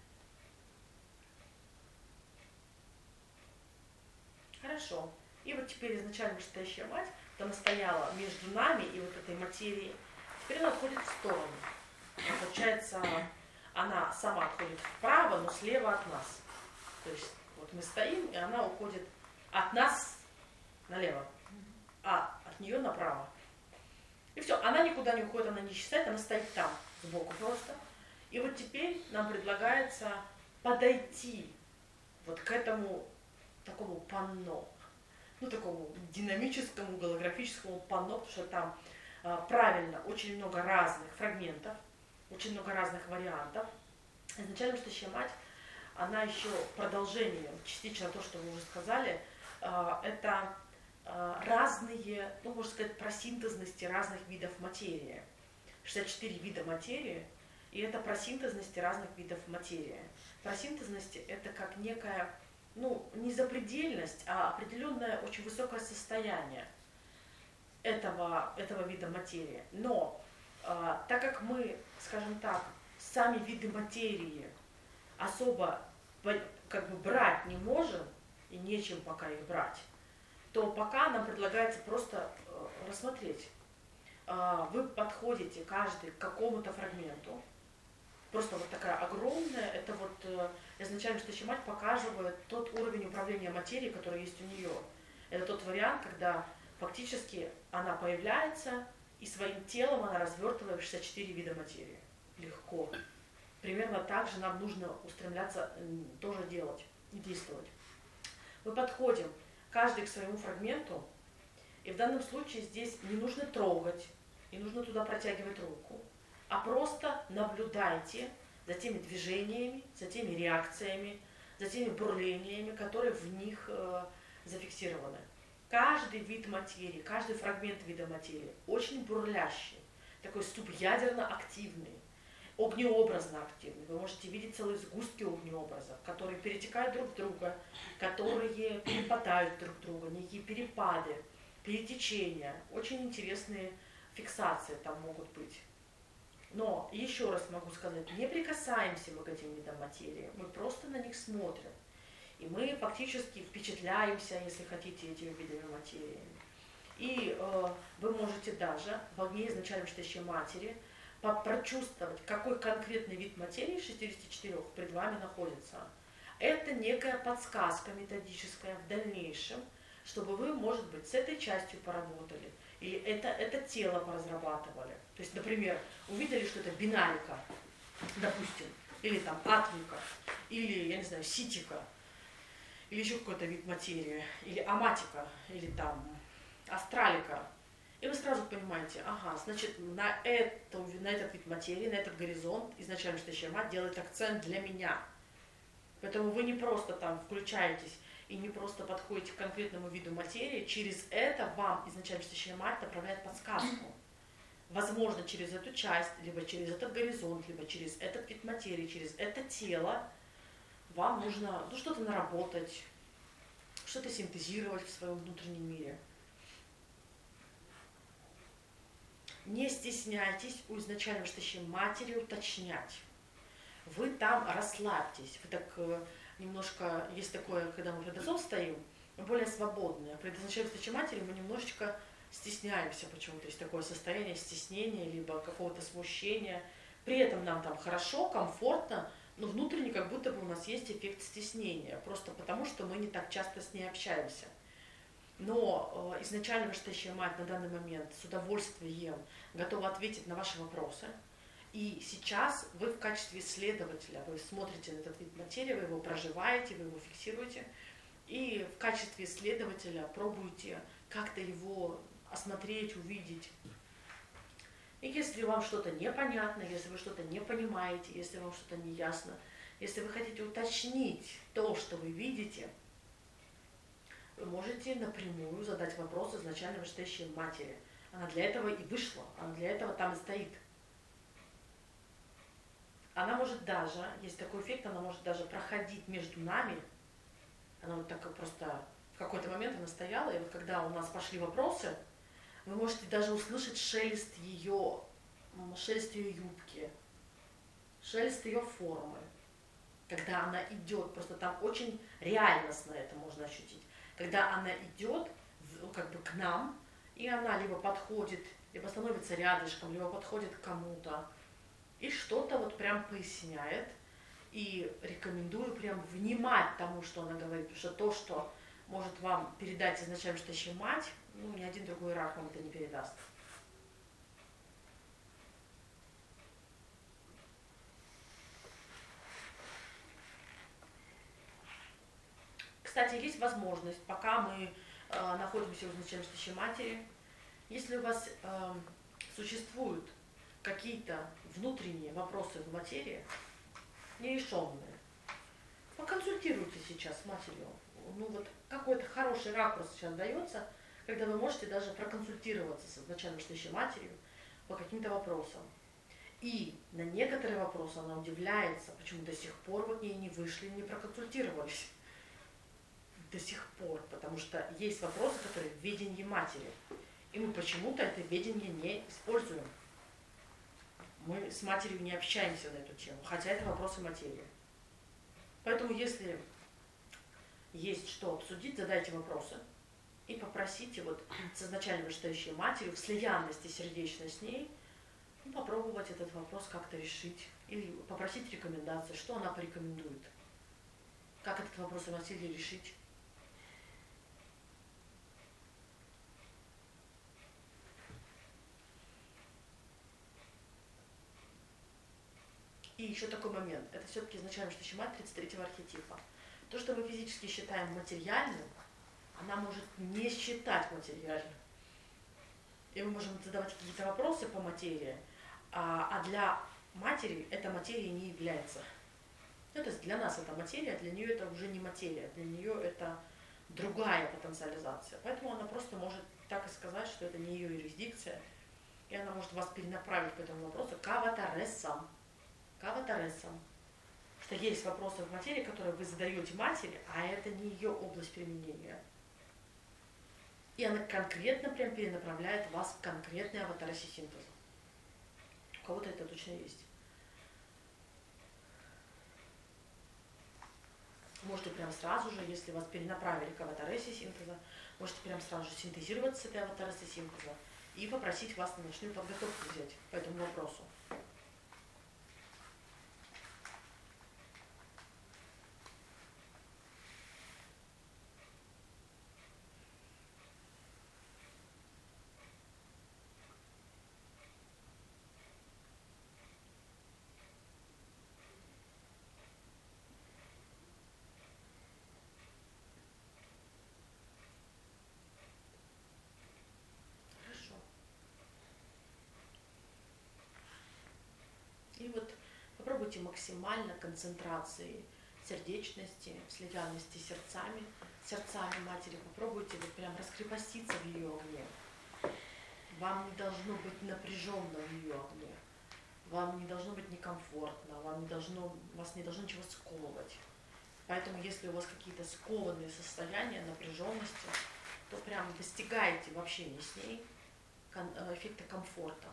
Хорошо. И вот теперь изначально настоящая мать, она стояла между нами и вот этой материей. Теперь она отходит в сторону. Получается, она сама отходит вправо, но слева от нас. То есть вот мы стоим, и она уходит от нас налево, а от нее направо. И все, она никуда не уходит, она не исчезает, она стоит там, сбоку просто. И вот теперь нам предлагается подойти вот к этому такому панно, ну такому динамическому голографическому панно, потому что там э, правильно очень много разных фрагментов, очень много разных вариантов. Изначально настоящая мать, она еще продолжением, частично то, что вы уже сказали, э, это э, разные, ну можно сказать, про синтезности разных видов материи. шестьдесят четыре вида материи, и это про синтезности разных видов материи. Про синтезности это как некая, ну, не запредельность, а определенное очень высокое состояние этого, этого вида материи. Но э, так как мы, скажем так, сами виды материи особо как бы брать не можем, и нечем пока их брать, то пока нам предлагается просто э, рассмотреть. Э, вы подходите каждый к какому-то фрагменту, просто вот такая огромная, это вот э, изначально настоящая мать показывает тот уровень управления материей, который есть у нее. Это тот вариант, когда фактически она появляется, и своим телом она развертывает шестьдесят четыре вида материи. Легко. Примерно так же нам нужно устремляться тоже делать и действовать. Мы подходим каждый к своему фрагменту, и в данном случае здесь не нужно трогать, не нужно туда протягивать руку, а просто наблюдайте за теми движениями, за теми реакциями, за теми бурлениями, которые в них э, зафиксированы. Каждый вид материи, каждый фрагмент вида материи очень бурлящий, такой субъядерно-активный, огнеобразно-активный. Вы можете видеть целые сгустки огнеобразов, которые перетекают друг в друга, которые перепадают друг друга, некие перепады, перетечения. Очень интересные фиксации там могут быть. Но еще раз могу сказать, не прикасаемся мы к этим видам материи, мы просто на них смотрим. И мы фактически впечатляемся, если хотите, этими видами материи. И э, вы можете даже в огне изначально настоящей матери прочувствовать, какой конкретный вид материи из шестидесяти четырёх пред вами находится. Это некая подсказка методическая в дальнейшем, чтобы вы, может быть, с этой частью поработали, или это, это тело поразрабатывали. То есть, например, увидели, что это бинарика, допустим, или там атмика, или, я не знаю, ситика, или еще какой-то вид материи, или аматика, или там астралика. И вы сразу понимаете, ага, значит, на, эту, на этот вид материи, на этот горизонт изначально настоящая мать делает акцент для меня. Поэтому вы не просто там включаетесь и не просто подходите к конкретному виду материи, через это вам изначально Всесвящая Мать направляет подсказку. Возможно, через эту часть, либо через этот горизонт, либо через этот вид материи, через это тело вам нужно ну, что-то наработать, что-то синтезировать в своем внутреннем мире. Не стесняйтесь у изначально Всесвящей Матери уточнять. Вы там расслабьтесь. Вы так э, немножко, есть такое, когда мы перед отцом стоим, мы более свободные. При изначально Всесвящей Матери мы немножечко стесняемся почему-то. Есть такое состояние стеснения, либо какого-то смущения. При этом нам там хорошо, комфортно, но внутренне как будто бы у нас есть эффект стеснения. Просто потому, что мы не так часто с ней общаемся. Но э, изначально Всесвящая Мать на данный момент с удовольствием готова ответить на ваши вопросы. И сейчас вы в качестве исследователя, вы смотрите на этот вид материи, вы его проживаете, вы его фиксируете. И в качестве исследователя пробуете как-то его осмотреть, увидеть. И если вам что-то непонятно, если вы что-то не понимаете, если вам что-то не ясно, если вы хотите уточнить то, что вы видите, вы можете напрямую задать вопрос изначально Высшей Матери. Она для этого и вышла, она для этого там и стоит. Она может даже, есть такой эффект, она может даже проходить между нами. Она вот так просто в какой-то момент она стояла, и вот когда у нас пошли вопросы, вы можете даже услышать шелест ее, шелест ее юбки, шелест ее формы, когда она идет, просто там очень реальностно это можно ощутить. Когда она идет как бы к нам, и она либо подходит, либо становится рядышком, либо подходит к кому-то, и что-то вот прям поясняет. И рекомендую прям внимать тому, что она говорит, потому что то, что может вам передать изначально Всесвящая Мать, ну, ни один другой рак вам это не передаст. Кстати, есть возможность, пока мы э, находимся у изначально Всесвящей Матери, если у вас э, существуют какие-то внутренние вопросы в материи, нерешенные, поконсультируйте сейчас с матерью. Ну вот какой-то хороший ракурс сейчас дается, когда вы можете даже проконсультироваться с изначально Всесвящей Матерью по каким-то вопросам. И на некоторые вопросы она удивляется, почему до сих пор вы к ней не вышли, не проконсультировались. До сих пор, потому что есть вопросы, которые в ведении матери. И мы почему-то это ведение не используем. Мы с матерью не общаемся на эту тему, хотя это вопросы материи. Поэтому если есть что обсудить, задайте вопросы и попросите вот с изначально Высшей Матерью в слиянности сердечной с ней ну, попробовать этот вопрос как-то решить или попросить рекомендации, что она порекомендует, как этот вопрос о материи решить. И еще такой момент. Это все-таки изначально Высшая Мать тридцать третьего архетипа. То, что мы физически считаем материальным, она может не считать материальным. И мы можем задавать какие-то вопросы по материи, а, а для матери эта материя не является. Ну, то есть для нас это материя, для нее это уже не материя, для нее это другая потенциализация. Поэтому она просто может так и сказать, что это не ее юрисдикция, и она может вас перенаправить по этому вопросу к аватаресам. К аватаресам. Что есть вопросы в материи, которые вы задаете матери, а это не ее область применения. И она конкретно прям перенаправляет вас в конкретный аватареси синтеза. У кого-то это точно есть. Можете прям сразу же, если вас перенаправили к аватареси синтеза, можете прям сразу же синтезировать с этой аватареси синтеза и попросить вас на ночную подготовку взять по этому вопросу. И вот попробуйте максимально концентрацией сердечности, в слиянности с сердцами, сердцами матери. Попробуйте вот прям раскрепоститься в ее огне. Вам не должно быть напряженно в ее огне. Вам не должно быть некомфортно, вам не должно, вас не должно ничего сковывать. Поэтому, если у вас какие-то скованные состояния, напряженности, то прям достигаете в общении с ней эффекта комфорта.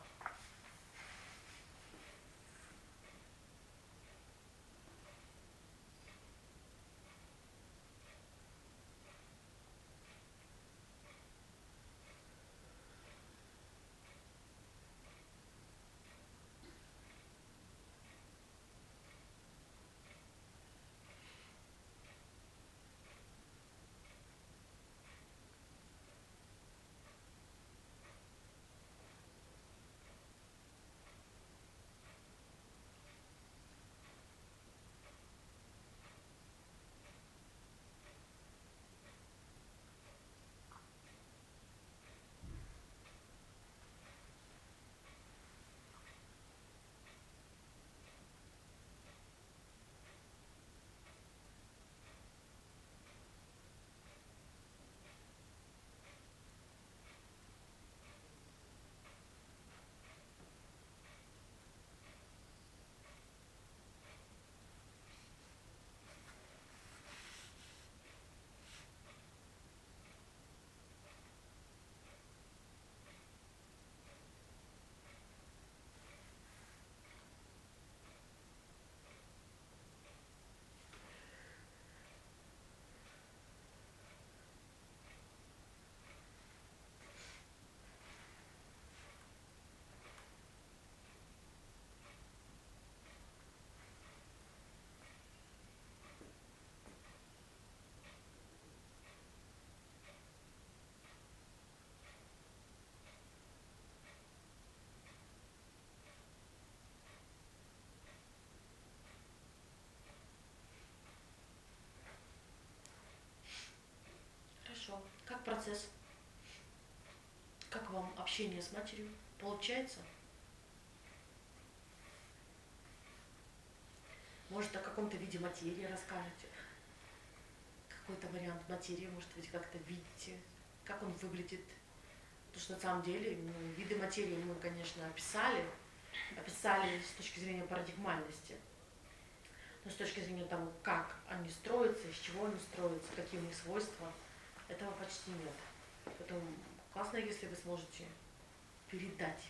Хорошо. Как процесс? Как вам общение с матерью? Получается? Может, о каком-то виде материи расскажете? Какой-то вариант материи, может быть, как-то видите? Как он выглядит? Потому что на самом деле ну, виды материи мы, конечно, описали. Описали с точки зрения парадигмальности. Но с точки зрения того, как они строятся, из чего они строятся, какие у них свойства, этого почти нет. Поэтому классно, если вы сможете передать.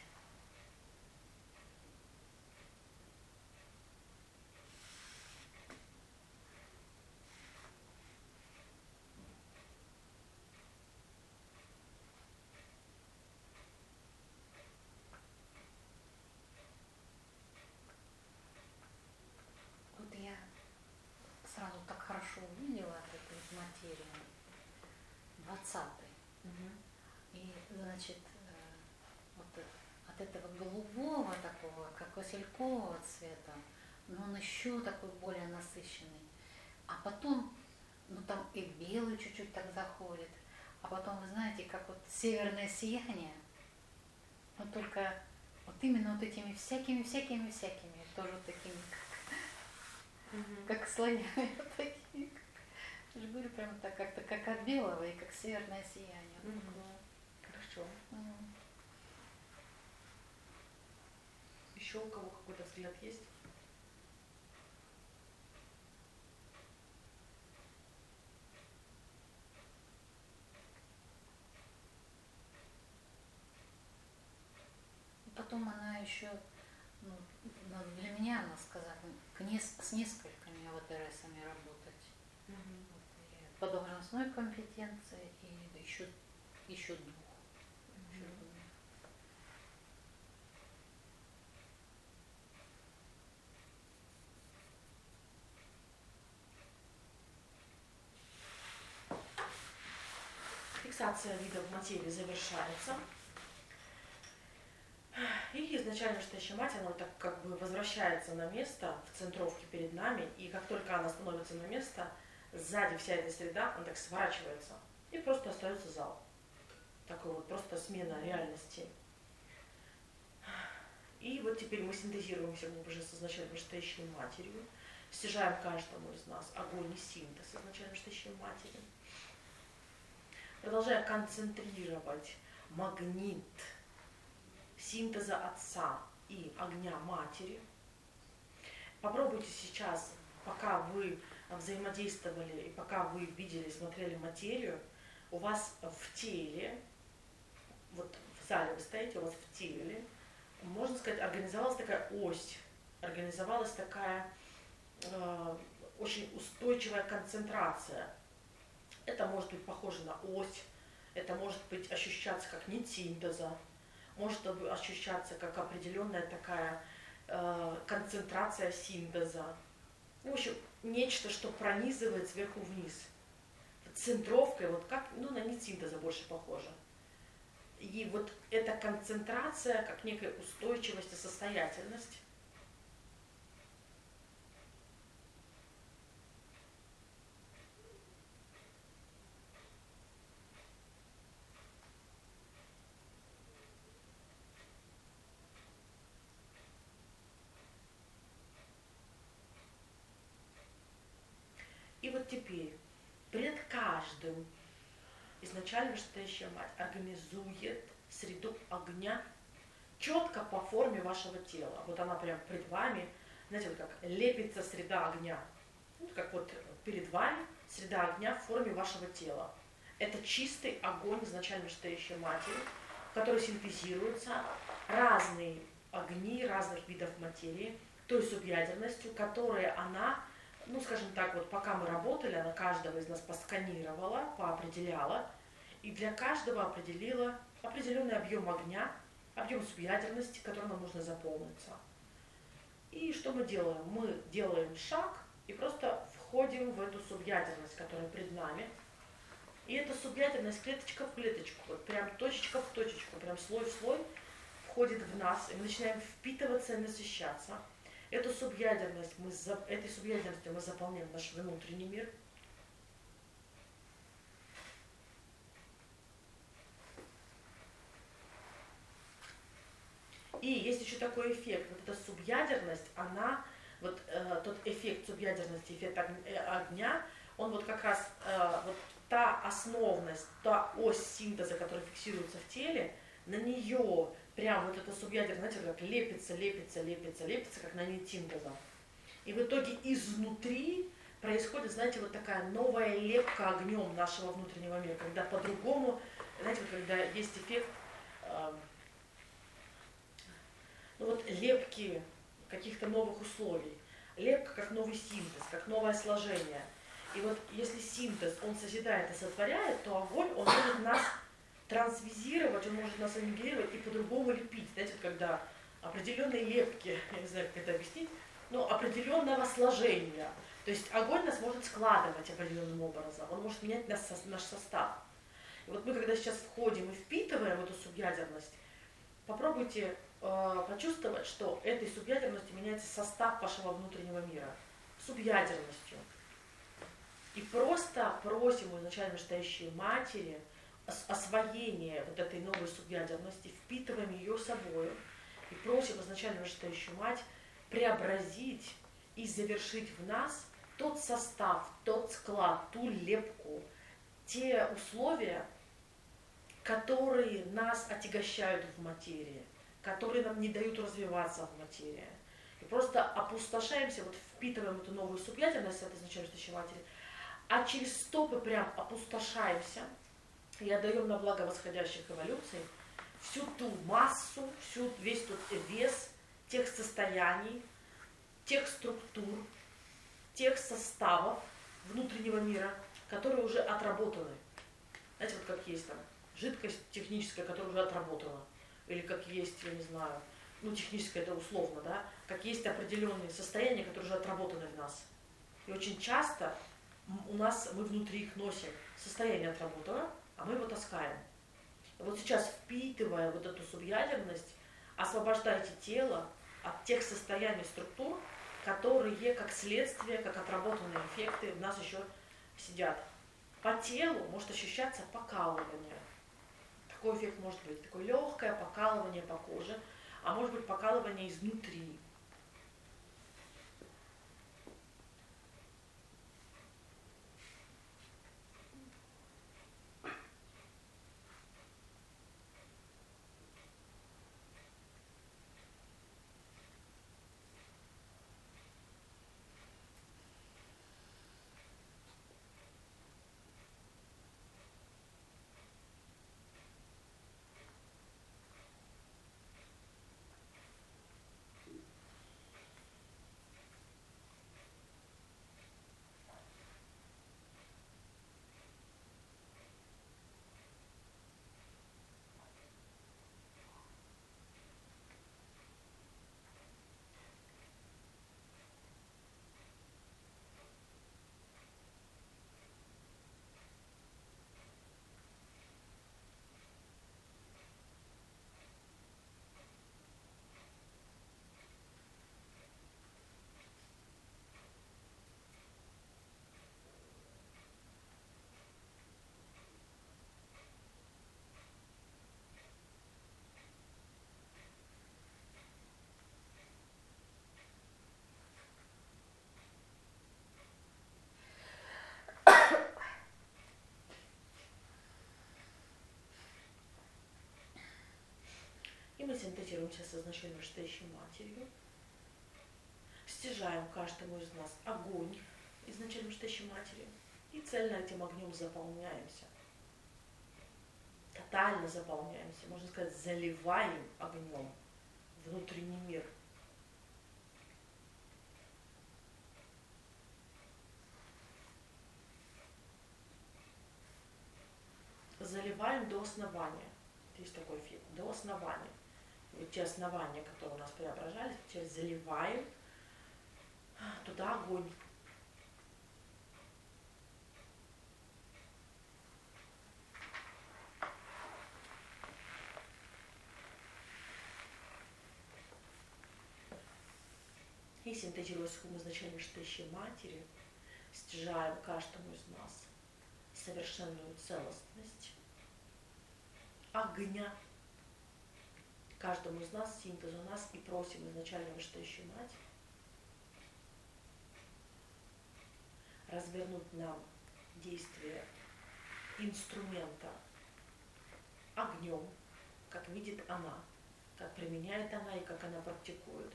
Вот я сразу так хорошо увидела эту материю. двадцатый. Угу. И, значит, вот от этого голубого такого, как василькового цвета, но он еще такой более насыщенный. А потом, ну там и белый чуть-чуть так заходит. А потом, вы знаете, как вот северное сияние, но только вот именно вот этими всякими-всякими-всякими, тоже вот такими, как, угу. как слоями вот такими. Я же говорю, прямо так, как-то как от белого и как северное сияние. Угу. Хорошо. Угу. Еще у кого какой-то взгляд есть? Потом она еще, ну, для меня, она сказала, с несколькими АВТРСами работать. Угу. Вот, по должностной компетенции и еще, еще дух. Угу. Еще дух. Фиксация видов материи завершается. И изначально штащая мать, она вот так как бы возвращается на место в центровке перед нами, и как только она становится на место, сзади вся эта среда, она так сворачивается, и просто остается зал. Такой вот просто смена реальности. И вот теперь мы синтезируемся мы уже с изначально вышестоящей матерью, стяжаем каждому из нас огонь и синтез изначально штащим матери. Продолжая концентрировать магнит синтеза отца и огня матери, попробуйте сейчас, пока вы взаимодействовали и пока вы видели, смотрели материю, у вас в теле, вот в зале вы стоите, у вас в теле, можно сказать, организовалась такая ось, организовалась такая э, очень устойчивая концентрация. Это может быть похоже на ось, это может быть ощущаться как нить синтеза, может ощущаться как определенная такая э, концентрация синтеза. В общем, нечто, что пронизывает сверху вниз. Центровкой, вот как, ну, на нить синтеза больше похоже. И вот эта концентрация, как некая устойчивость и состоятельность. И вот теперь перед каждым изначально вышестоящая мать организует среду огня четко по форме вашего тела. Вот она прям перед вами, знаете, вот как лепится среда огня. Ну, как вот перед вами среда огня в форме вашего тела. Это чистый огонь изначально вышестоящей матери, в который синтезируются разные огни разных видов материи, той субъядерностью, которые она, ну, скажем так, вот пока мы работали, она каждого из нас посканировала, поопределяла, и для каждого определила определенный объем огня, объем субъядерности, которым нам нужно заполниться. И что мы делаем? Мы делаем шаг и просто входим в эту субъядерность, которая перед нами. И эта субъядерность клеточка в клеточку, вот прям точечка в точечку, прям слой в слой входит в нас, и мы начинаем впитываться и насыщаться. Эту субъядерность мы, этой субъядерностью мы заполняем наш внутренний мир. И есть еще такой эффект. Вот эта субъядерность, она, вот э, тот эффект субъядерности, эффект огня, он вот как раз, э, вот та основность, та ось синтеза, которая фиксируется в теле, на нее прям вот эта субъядерность, знаете, как лепится, лепится, лепится, лепится, как на нить синтеза. И в итоге изнутри происходит, знаете, вот такая новая лепка огнем нашего внутреннего мира, когда по-другому, знаете, вот когда есть эффект, э, ну вот лепки каких-то новых условий, лепка как новый синтез, как новое сложение. И вот если синтез, он созидает и сотворяет, то огонь, он может нас трансвизировать, он может нас аннигилировать и по-другому лепить. Знаете, вот когда определенные лепки, я не знаю, как это объяснить, но определенного сложения. То есть огонь нас может складывать определенным образом, он может менять наш, наш состав. И вот мы, когда сейчас входим и впитываем эту субъядерность, попробуйте э, почувствовать, что этой субъядерностью меняется состав вашего внутреннего мира. Субъядерностью. И просто просим у изначально вышестоящей матери освоение вот этой новой субъядерности, впитываем ее собой и просим изначально вышестоящую мать преобразить и завершить в нас тот состав, тот склад, ту лепку, те условия, которые нас отягощают в материи, которые нам не дают развиваться в материи. И просто опустошаемся, вот впитываем эту новую субъядерность от изначально вышестоящей матери, а через стопы прям опустошаемся и отдаем на благо восходящих эволюций всю ту массу, всю, весь тот вес тех состояний, тех структур, тех составов внутреннего мира, которые уже отработаны. Знаете, вот как есть там жидкость техническая, которая уже отработана, или как есть, я не знаю, ну техническое это условно, да, как есть определенные состояния, которые уже отработаны в нас. И очень часто у нас, мы внутри их носим, состояние отработано, а мы его таскаем. И вот сейчас, впитывая вот эту субъядерность, освобождайте тело от тех состояний структур, которые как следствие, как отработанные эффекты в нас еще сидят. По телу может ощущаться покалывание. Такой эффект может быть, такое легкое покалывание по коже, а может быть покалывание изнутри. мы синтезируемся с изначально вышестоящей матерью, стяжаем каждому из нас огонь изначально вышестоящей матери и цельно этим огнем заполняемся. Тотально заполняемся, можно сказать, заливаем огнем внутренний мир. Заливаем до основания. Есть такой эффект. До основания. Вот те основания, которые у нас преображались, теперь заливаем туда огонь. И синтезируя схему изначально вышестоящей матери, стяжаем каждому из нас совершенную целостность огня, каждому из нас, синтезу нас, и просим изначально вышестоящую мать развернуть нам действие инструмента огнем, как видит она, как применяет она и как она практикует.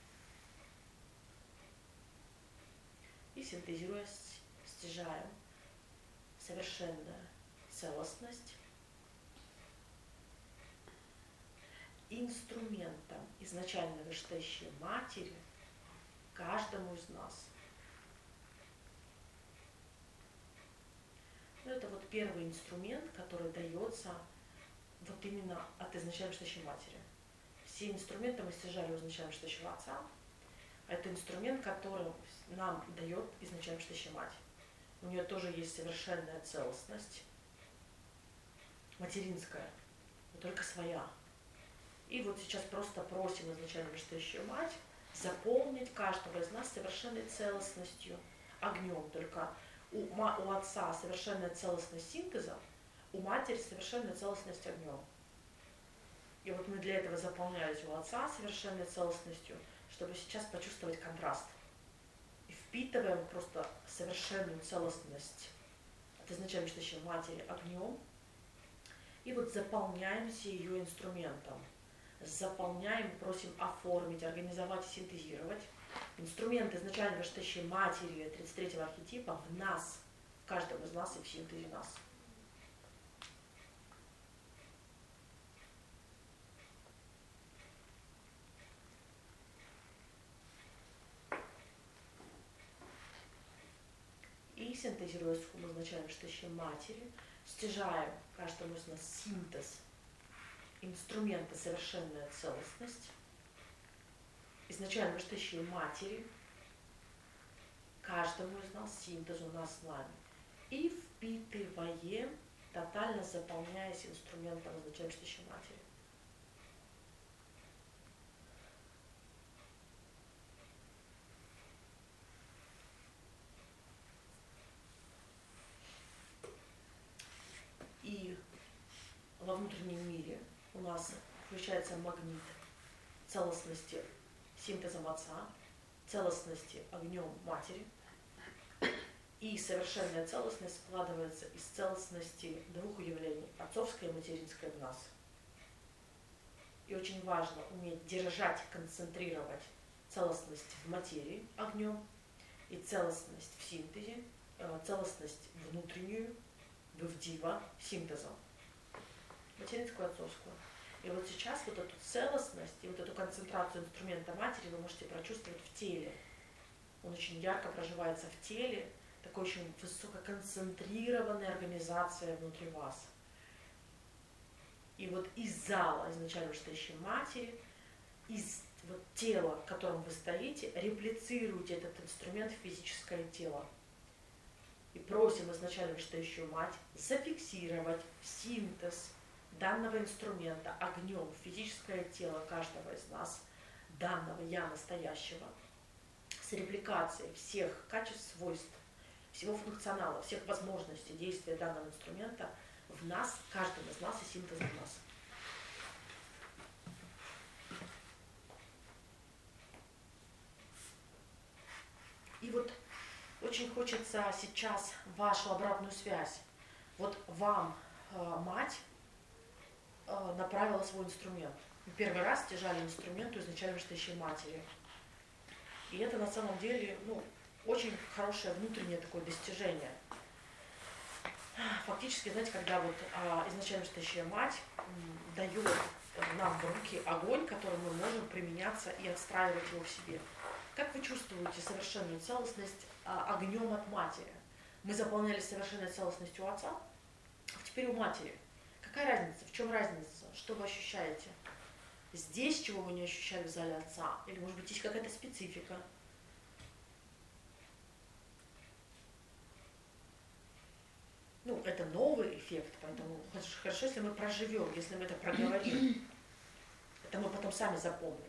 И синтезируя, стяжаем совершенная целостность инструментом изначально вышестоящей матери каждому из нас. Ну, это вот первый инструмент, который дается вот именно от изначально вышестоящей матери. Все инструменты мы стяжали у изначально вышестоящего отца. Это инструмент, который нам дает изначально вышестоящая мать. У нее тоже есть совершенная целостность, материнская, но только своя. И вот сейчас просто просим изначально вышестоящую мать заполнить каждого из нас совершенной целостностью, огнем. Только у, у отца совершенная целостность синтеза, у матери совершенная целостность огнем. И вот мы для этого заполнялись у отца совершенной целостностью, чтобы сейчас почувствовать контраст. И впитываем просто совершенную целостность от изначально вышестоящей матери огнем. И вот заполняемся ее инструментом. Заполняем, просим оформить, организовать, синтезировать. Инструмент изначально вышестоящей матери тридцать третьего архетипа в нас, в каждом из нас и в синтезе нас. И синтезируя схему изначально вышестоящей матери, стяжаем каждому из нас синтез инструмента совершенная целостность изначально вышестоящей матери каждому из нас, синтезу нас с нами. И впитываем, тотально заполняясь инструментом изначально вышестоящей матери. И во внутреннем мире у нас включается магнит целостности синтезом отца, целостности огнем матери. И совершенная целостность складывается из целостности двух явлений, отцовское и материнское в нас. И очень важно уметь держать, концентрировать целостность в материи огнем и целостность в синтезе, целостность внутреннюю, вдива синтезом, материнскую, отцовскую. И вот сейчас вот эту целостность и вот эту концентрацию инструмента матери вы можете прочувствовать в теле. Он очень ярко проживается в теле, такой очень высококонцентрированная организация внутри вас. И вот из зала изначально вышестоящей матери, из вот тела, в котором вы стоите, реплицируйте этот инструмент в физическое тело. И просим изначально вышестоящую мать зафиксировать синтез данного инструмента огнем в физическое тело каждого из нас, данного «я» настоящего, с репликацией всех качеств, свойств, всего функционала, всех возможностей действия данного инструмента в нас, каждом из нас и синтезом нас. И вот очень хочется сейчас вашу обратную связь. Вот вам э, мать э, направила свой инструмент. Мы первый раз стяжали инструмент у изначально вышедшей матери. И это на самом деле, ну, очень хорошее внутреннее такое достижение. Фактически, знаете, когда вот а, изначально вышедшая мать м, дает нам в руки огонь, который мы можем применяться и отстраивать его в себе. Как вы чувствуете совершенную целостность а, огнем от матери? Мы заполнялись совершенной целостностью у отца, а теперь у матери. Какая разница? В чем разница? Что вы ощущаете? Здесь, чего вы не ощущали в зале отца? Или, может быть, есть какая-то специфика? Ну, это новый эффект, поэтому хорошо, если мы проживем, если мы это проговорим. Это мы потом сами запомним.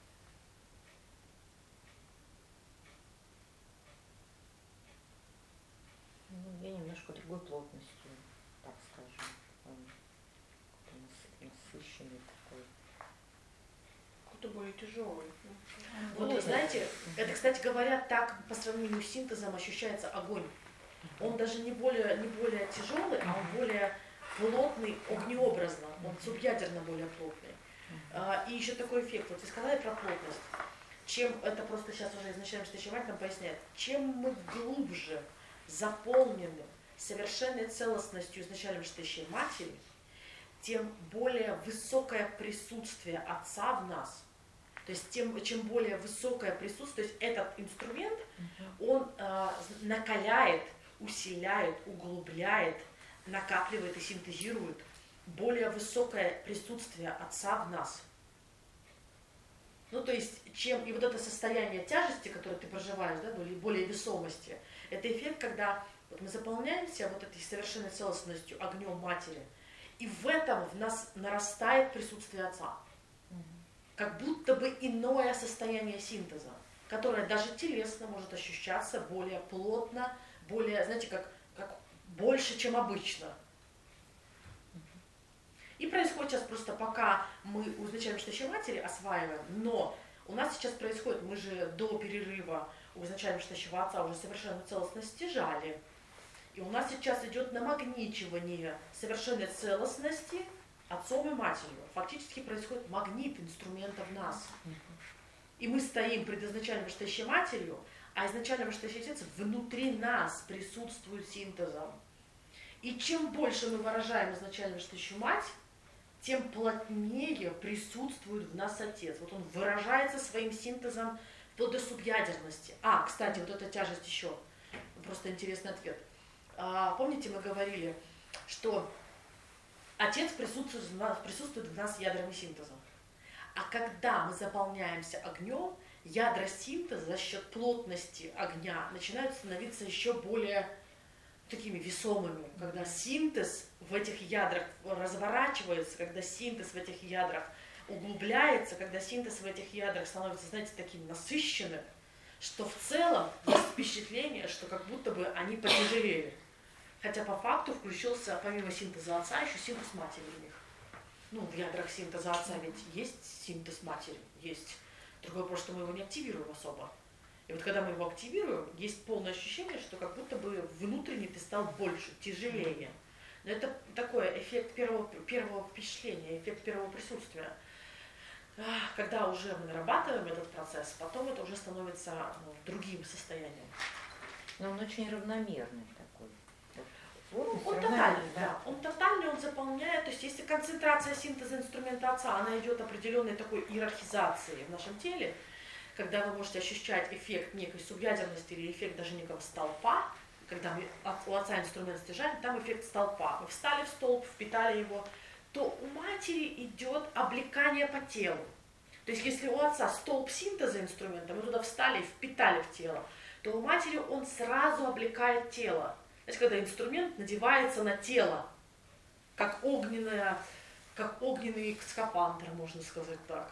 Ну, я немножко другой плотностью, так скажем. Он насыщенный такой. Какой-то более тяжелый. Вот, вы знаете, это, кстати говоря, так по сравнению с синтезом ощущается огонь. Он даже не более, не более тяжелый, а он более плотный, огнеобразно. Он субъядерно более плотный. А, и еще такой эффект. Вот вы сказали про плотность. Чем, это просто сейчас уже изначально что мать нам поясняет, чем мы глубже заполнены совершенной целостностью изначально вышедшей матери, тем более высокое присутствие Отца в нас. То есть тем, чем более высокое присутствие, то есть этот инструмент, он э, накаляет, усиляет, углубляет, накапливает и синтезирует более высокое присутствие Отца в нас. Ну, то есть, чем и вот это состояние тяжести, которое ты проживаешь, да, более, более весомости, это эффект, когда вот мы заполняемся вот этой совершенной целостностью, огнем матери, и в этом в нас нарастает присутствие Отца. Как будто бы иное состояние синтеза, которое даже телесно может ощущаться более плотно, более, знаете, как, как больше, чем обычно. И происходит сейчас просто пока мы у изначально вышедшей матери осваиваем, но у нас сейчас происходит, мы же до перерыва у изначально вышедшего отца уже совершенно целостность стяжали. И у нас сейчас идет намагничивание совершенной целостности отцом и матерью. Фактически происходит магнит инструмента в нас. И мы стоим пред изначально вышедшей матерью, а изначально вышедший отец внутри нас присутствует синтезом. И чем больше мы выражаем изначально вышедшую мать, тем плотнее присутствует в нас отец. Вот он выражается своим синтезом вплоть до субъядерности. А, кстати, вот эта тяжесть еще. Просто интересный ответ. А, помните, мы говорили, что отец присутствует в нас, присутствует в нас ядрами синтеза. А когда мы заполняемся огнем, ядра синтеза за счет плотности огня начинают становиться еще более такими весомыми, когда синтез в этих ядрах разворачивается, когда синтез в этих ядрах углубляется, когда синтез в этих ядрах становится, знаете, таким насыщенным, что в целом есть впечатление, что как будто бы они потяжелели. Хотя по факту включился, помимо синтеза отца, еще синтез матери в них. Ну, в ядрах синтеза отца ведь есть синтез матери, есть. Другое вопрос, что мы его не активируем особо. И вот когда мы его активируем, есть полное ощущение, что как будто бы внутренне ты стал больше, тяжелее. Но это такой эффект первого, первого впечатления, эффект первого присутствия. Когда уже мы нарабатываем этот процесс, потом это уже становится ну, другим состоянием. Но он очень равномерный такой. Он, он тотальный, да. да. Он тотальный, он заполняет. То есть если концентрация синтеза инструмента отца, она идет определенной такой иерархизации в нашем теле, когда вы можете ощущать эффект некой субъядерности или эффект даже некого столпа, когда мы у отца инструмент стяжаем, там эффект столпа. Мы встали в столб, впитали его, то у матери идет облекание по телу. То есть если у отца столб синтеза инструмента, мы туда встали и впитали в тело, то у матери он сразу облекает тело. Знаете, когда инструмент надевается на тело, как, огненная, как огненный скафандр, можно сказать так.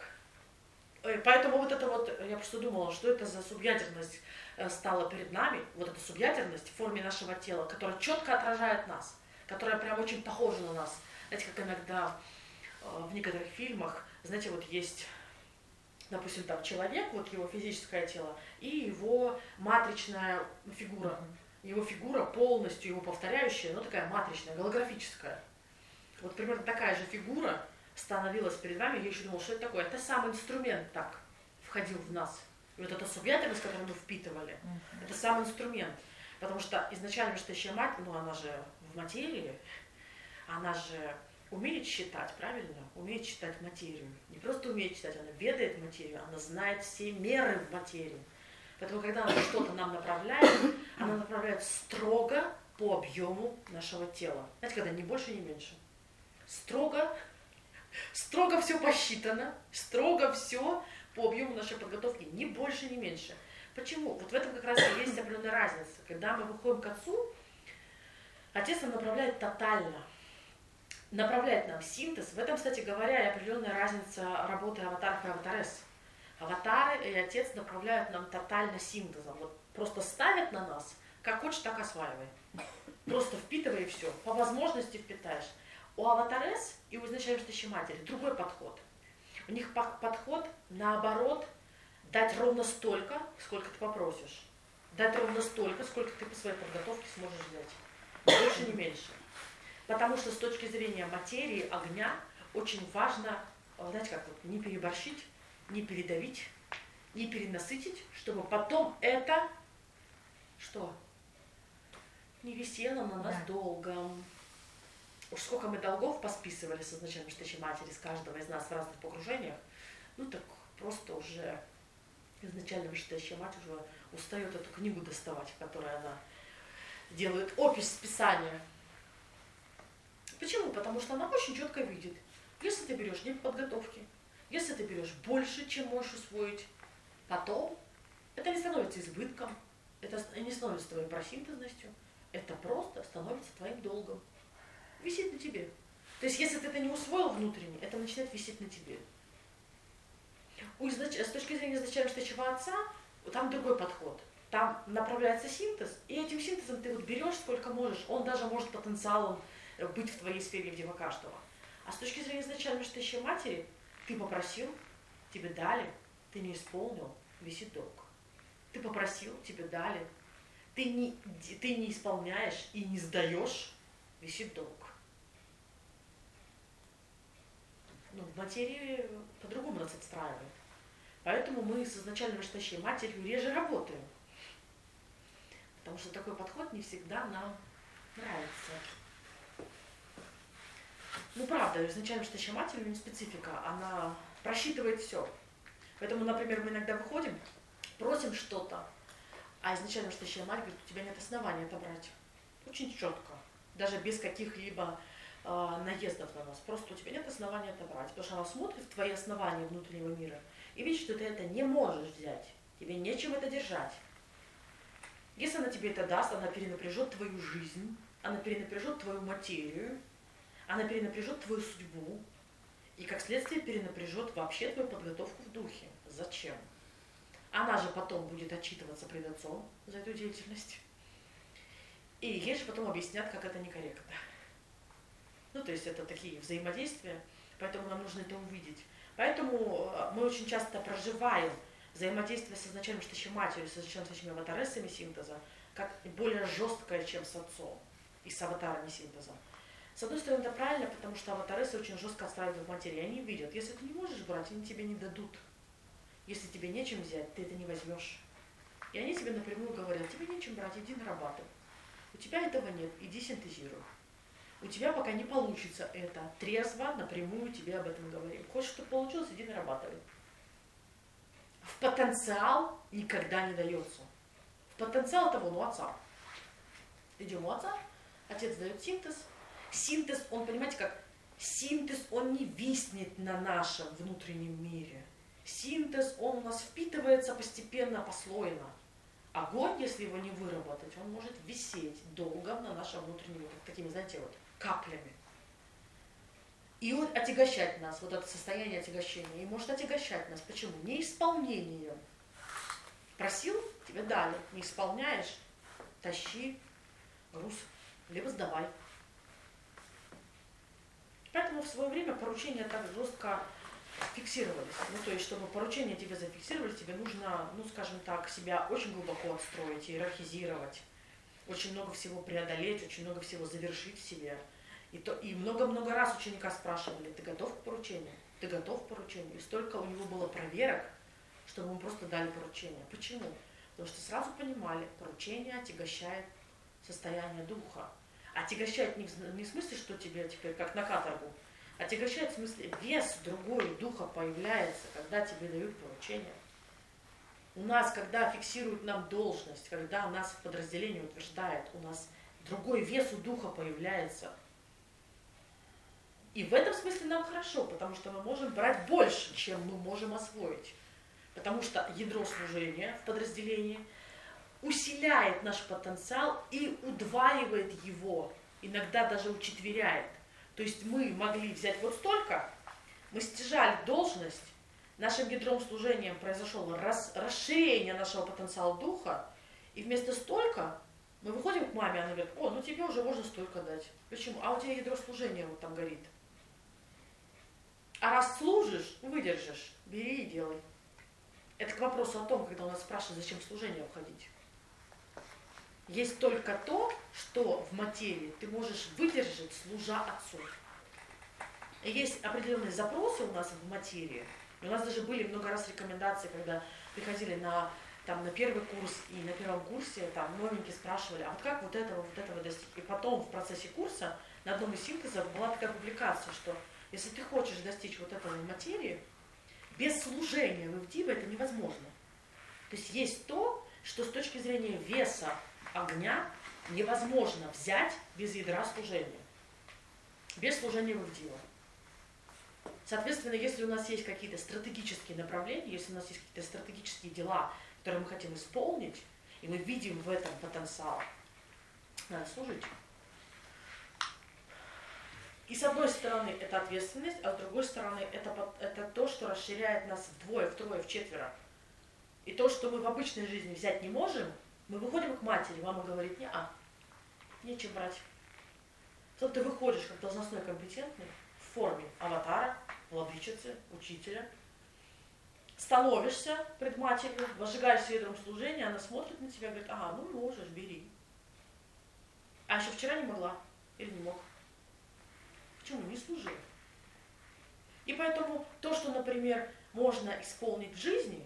Поэтому вот это вот, я просто думала, что это за субъядерность стала перед нами, вот эта субъядерность в форме нашего тела, которая четко отражает нас, которая прям очень похожа на нас. Знаете, как иногда в некоторых фильмах, знаете, вот есть, допустим, там человек, вот его физическое тело и его матричная фигура. Его фигура полностью его повторяющая, но такая матричная, голографическая. Вот примерно такая же фигура становилась перед вами, я еще думала, что это такое. Это сам инструмент так входил в нас. И вот эта субъективность, которую мы впитывали, mm-hmm. это сам инструмент. Потому что изначально Высшая Мать, ну она же в материи, она же умеет считать, правильно? Умеет считать материю. Не просто умеет читать, она ведает материю, она знает все меры в материи. Поэтому, когда она что-то нам направляет, она направляет строго по объему нашего тела. Знаете, когда ни больше, ни меньше. Строго, строго все посчитано, строго все по объему нашей подготовки, ни больше, ни меньше. Почему? Вот в этом как раз и есть определенная разница. Когда мы выходим к Отцу, Отец нам направляет тотально, направляет нам синтез. В этом, кстати говоря, и определенная разница работы аватаров и аватарес. Аватары и Отец направляют нам тотально синтезом. Вот просто ставят на нас, как хочешь, так осваивай. Просто впитывай и все. По возможности впитаешь. У аватарес и у изначально Высшей Матери другой подход. У них подход наоборот дать ровно столько, сколько ты попросишь. Дать ровно столько, сколько ты по своей подготовке сможешь взять. Ни больше, ни меньше. Потому что с точки зрения материи, огня, очень важно, знаете как, вот, не переборщить, не передавить, не перенасытить, чтобы потом это, что? Не висело на нас да. долго. Уж сколько мы долгов посписывали с изначальной Высшей Матери, с каждого из нас в разных погружениях, ну так просто уже изначально Высшая Мать уже устает эту книгу доставать, в которой она делает опись списания. Почему? Потому что она очень четко видит, если ты берешь не по подготовке, если ты берешь больше, чем можешь усвоить, потом это не становится избытком, это не становится твоей просинтезностью, это просто становится твоим долгом. Висит на тебе. То есть, если ты это не усвоил внутренне, это начинает висеть на тебе. У изнач... С точки зрения изначально Высшего Отца, там другой подход. Там направляется синтез, и этим синтезом ты вот берешь сколько можешь, он даже может потенциалом быть в твоей сфере, где каждого. А с точки зрения изначально Высшей Матери, ты попросил, тебе дали, ты не исполнил, висит долг. Ты попросил, тебе дали, ты не, ты не исполняешь и не сдаешь, висит долг. Ну, в материи по-другому нас отстраивает. Поэтому мы с изначально Высшей Матерью реже работаем. Потому что такой подход не всегда нам нравится. Ну, правда, изначально Высшая Матерь, у нее специфика, она просчитывает все. Поэтому, например, мы иногда выходим, просим что-то, а изначально Высшая Мать говорит, у тебя нет основания это брать. Очень четко. Даже без каких-либо э, наездов на нас. Просто у тебя нет основания это брать. Потому что она смотрит в твои основания внутреннего мира и видит, что ты это не можешь взять. Тебе нечем это держать. Если она тебе это даст, она перенапряжет твою жизнь, она перенапряжет твою материю, она перенапряжет твою судьбу и, как следствие, перенапряжет вообще твою подготовку в духе. Зачем? Она же потом будет отчитываться пред Отцом за эту деятельность. И ей же потом объяснят, как это некорректно. Ну, то есть это такие взаимодействия, поэтому нам нужно это увидеть. Поэтому мы очень часто проживаем взаимодействие с изначальной Высшей Матерью, с изначальными аватаресами синтеза, как более жесткое, чем с Отцом и с аватарами синтеза. С одной стороны, это правильно, потому что аватаресы очень жестко отстраивают в материи. Они видят, если ты не можешь брать, они тебе не дадут. Если тебе нечем взять, ты это не возьмешь. И они тебе напрямую говорят, тебе нечем брать, иди нарабатывай. У тебя этого нет, иди синтезируй. У тебя пока не получится это. Трезво, напрямую тебе об этом говорим. Хочешь, чтобы получилось, иди нарабатывай. В потенциал никогда не дается. В потенциал это вон у Отца. Идем у Отца, Отец дает синтез. Синтез, он, понимаете, как синтез, он не виснет на нашем внутреннем мире. Синтез, он у нас впитывается постепенно, послойно. Огонь, если его не выработать, он может висеть долго на нашем внутреннем мире, такими, знаете, вот каплями. И вот отягощать нас, вот это состояние отягощения, и может отягощать нас. Почему? Неисполнение. Просил, тебе дали. Не исполняешь, тащи груз, либо сдавай. Поэтому в свое время поручения так жестко фиксировались. Ну, то есть, чтобы поручения тебе зафиксировались, тебе нужно, ну, скажем так, себя очень глубоко отстроить, иерархизировать, очень много всего преодолеть, очень много всего завершить в себе. И, то, и много-много раз ученика спрашивали, ты готов к поручению? Ты готов к поручению? И столько у него было проверок, чтобы ему просто дали поручение. Почему? Потому что сразу понимали, поручение отягощает состояние духа. Отягощает не в, не в смысле, что тебе теперь как на каторгу, отягощает в смысле вес другой духа появляется, когда тебе дают поручение. У нас, когда фиксируют нам должность, когда нас в подразделении утверждает, у нас другой вес у духа появляется. И в этом смысле нам хорошо, потому что мы можем брать больше, чем мы можем освоить. Потому что ядро служения в подразделении усиляет наш потенциал и удваивает его, иногда даже учетверяет. То есть мы могли взять вот столько, мы стяжали должность, нашим ядром служением произошло рас, расширение нашего потенциала духа, и вместо столько мы выходим к маме, она говорит, о, ну тебе уже можно столько дать. Почему? А у тебя ядро служения вот там горит. А раз служишь, выдержишь, бери и делай. Это к вопросу о том, когда у нас спрашивают, зачем в служение уходить. Есть только то, что в материи ты можешь выдержать, служа Отцу. И есть определенные запросы у нас в материи. И у нас даже были много раз рекомендации, когда приходили на, там, на первый курс и на первом курсе, там новенькие спрашивали, а вот как вот этого, вот этого достичь? И потом в процессе курса на одном из синтезов была такая публикация, что если ты хочешь достичь вот этого в материи, без служения в Ивдива это невозможно. То есть есть то, что с точки зрения веса огня невозможно взять без ядра служения. Без служения в Ивдива. Соответственно, если у нас есть какие-то стратегические направления, если у нас есть какие-то стратегические дела, которые мы хотим исполнить, и мы видим в этом потенциал, надо служить. И с одной стороны это ответственность, а с другой стороны это, это то, что расширяет нас вдвое, втрое, вчетверо. И то, что мы в обычной жизни взять не можем, мы выходим к матери, мама говорит, не-а, нечем брать. Потом ты выходишь как должностной компетентный в форме аватара, владычицы, учителя, становишься пред матерью, возжигаешь ядром служения, она смотрит на тебя и говорит, ага, ну можешь, бери. А еще вчера не могла или не мог. Почему? Не служил. И поэтому то, что, например, можно исполнить в жизни,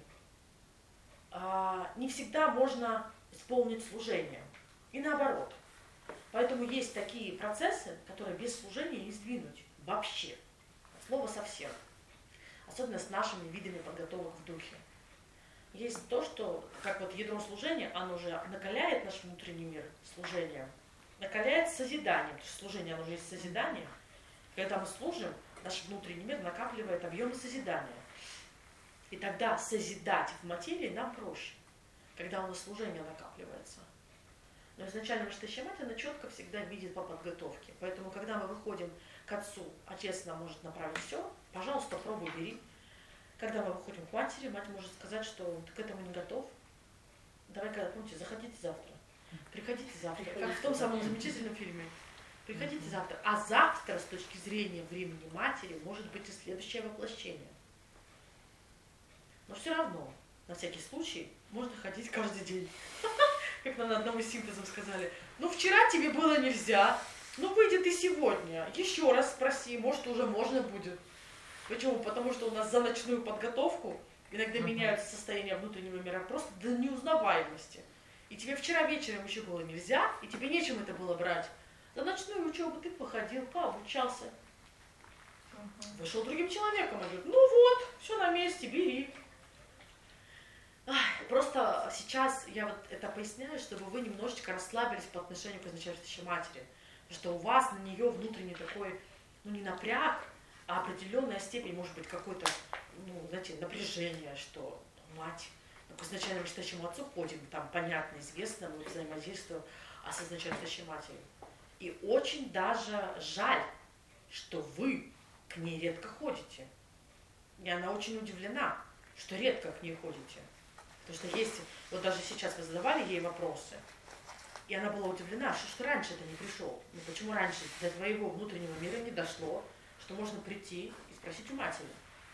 не всегда можно исполнить служением. И наоборот. Поэтому есть такие процессы, которые без служения не сдвинуть вообще. Слово совсем. Особенно с нашими видами подготовок в духе. Есть то, что, как вот ядро служения, оно уже накаляет наш внутренний мир служением, накаляет созиданием, потому что служение, оно уже есть созидание. Когда мы служим, наш внутренний мир накапливает объемы созидания. И тогда созидать в материи нам проще, когда у нас служение накапливается. Но изначально Штащамать, она четко всегда видит по подготовке. Поэтому, когда мы выходим к Отцу, Отец нам может направить все, пожалуйста, пробуй, бери. Когда мы выходим к матери, мать может сказать, что ты к этому не готов. Давай-ка, помните, заходите завтра. Приходите завтра. Как в том самом замечательном фильме. Приходите завтра. А завтра, с точки зрения времени матери, может быть и следующее воплощение. Но все равно, на всякий случай, можно ходить каждый день. Как нам на одном из синтезов сказали, ну вчера тебе было нельзя, ну выйди ты сегодня, еще раз спроси, может уже можно будет. Почему? Потому что у нас за ночную подготовку иногда uh-huh. меняются состояния внутреннего мира просто до неузнаваемости. И тебе вчера вечером еще было нельзя, и тебе нечем это было брать. За ночную учебу ты походил, пообучался. Uh-huh. Вышел другим человеком и говорит, ну вот, все на месте, бери. Ах, просто сейчас я вот это поясняю, чтобы вы немножечко расслабились по отношению к изначальствующей матери. Потому что у вас на нее внутренний такой, ну не напряг, а определенная степень, может быть, какое-то, ну, знаете, напряжение, что мать, ну, к изначальному читающему отцу ходим, там, понятно, известно, мы взаимодействуем, а с изначальствующей матерью. И очень даже жаль, что вы к ней редко ходите. И она очень удивлена, что редко к ней ходите. Потому что есть, вот даже сейчас вы задавали ей вопросы, и она была удивлена, что, что раньше это не пришел. Ну почему раньше до твоего внутреннего мира не дошло, что можно прийти и спросить у матери.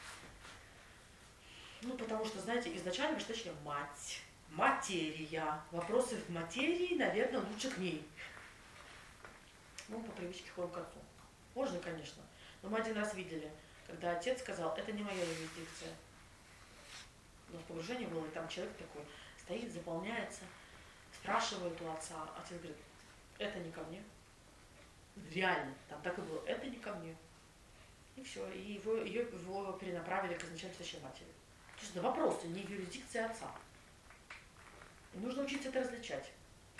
Ну потому что, знаете, изначально, что точнее, мать, материя. Вопросы в материи, наверное, лучше к ней. Ну, по привычке ходим к отцу. Можно, конечно. Но мы один раз видели, когда отец сказал, это не моя юрисдикция. Но в погружении было, и там человек такой стоит, заполняется, спрашивает у отца. Отец говорит, это не ко мне. Реально, там так и было, это не ко мне. И все, и его, ее, его перенаправили к изначально стоящей матери. То есть это вопрос, не юрисдикция отца. И нужно учиться это различать.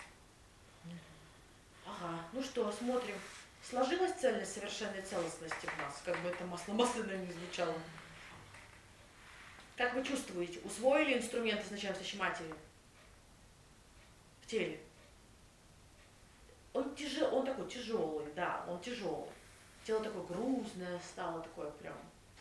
Ага, ну что, смотрим. Сложилась цельность совершенной целостности в нас, как бы это масло масляное не звучало. Как вы чувствуете, усвоили инструмент изначально стоящей матери в теле? Он, тяжел, он такой тяжелый, да, он тяжелый. Тело такое грузное стало, такое прям.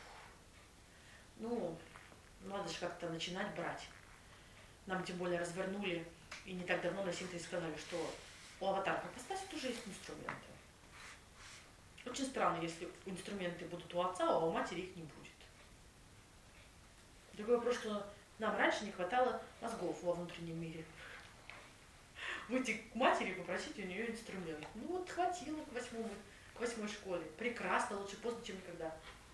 Ну, надо же как-то начинать брать. Нам тем более развернули, и не так давно на синтезе сказали, что у аватаров апостаси тоже есть инструменты. Очень странно, если инструменты будут у отца, а у матери их не будет. Другой вопрос, что нам раньше не хватало мозгов во внутреннем мире. Выйти к матери и попросить у нее инструмент. Ну вот хватило к восьмому, к восьмой школе. Прекрасно, лучше поздно, чем никогда.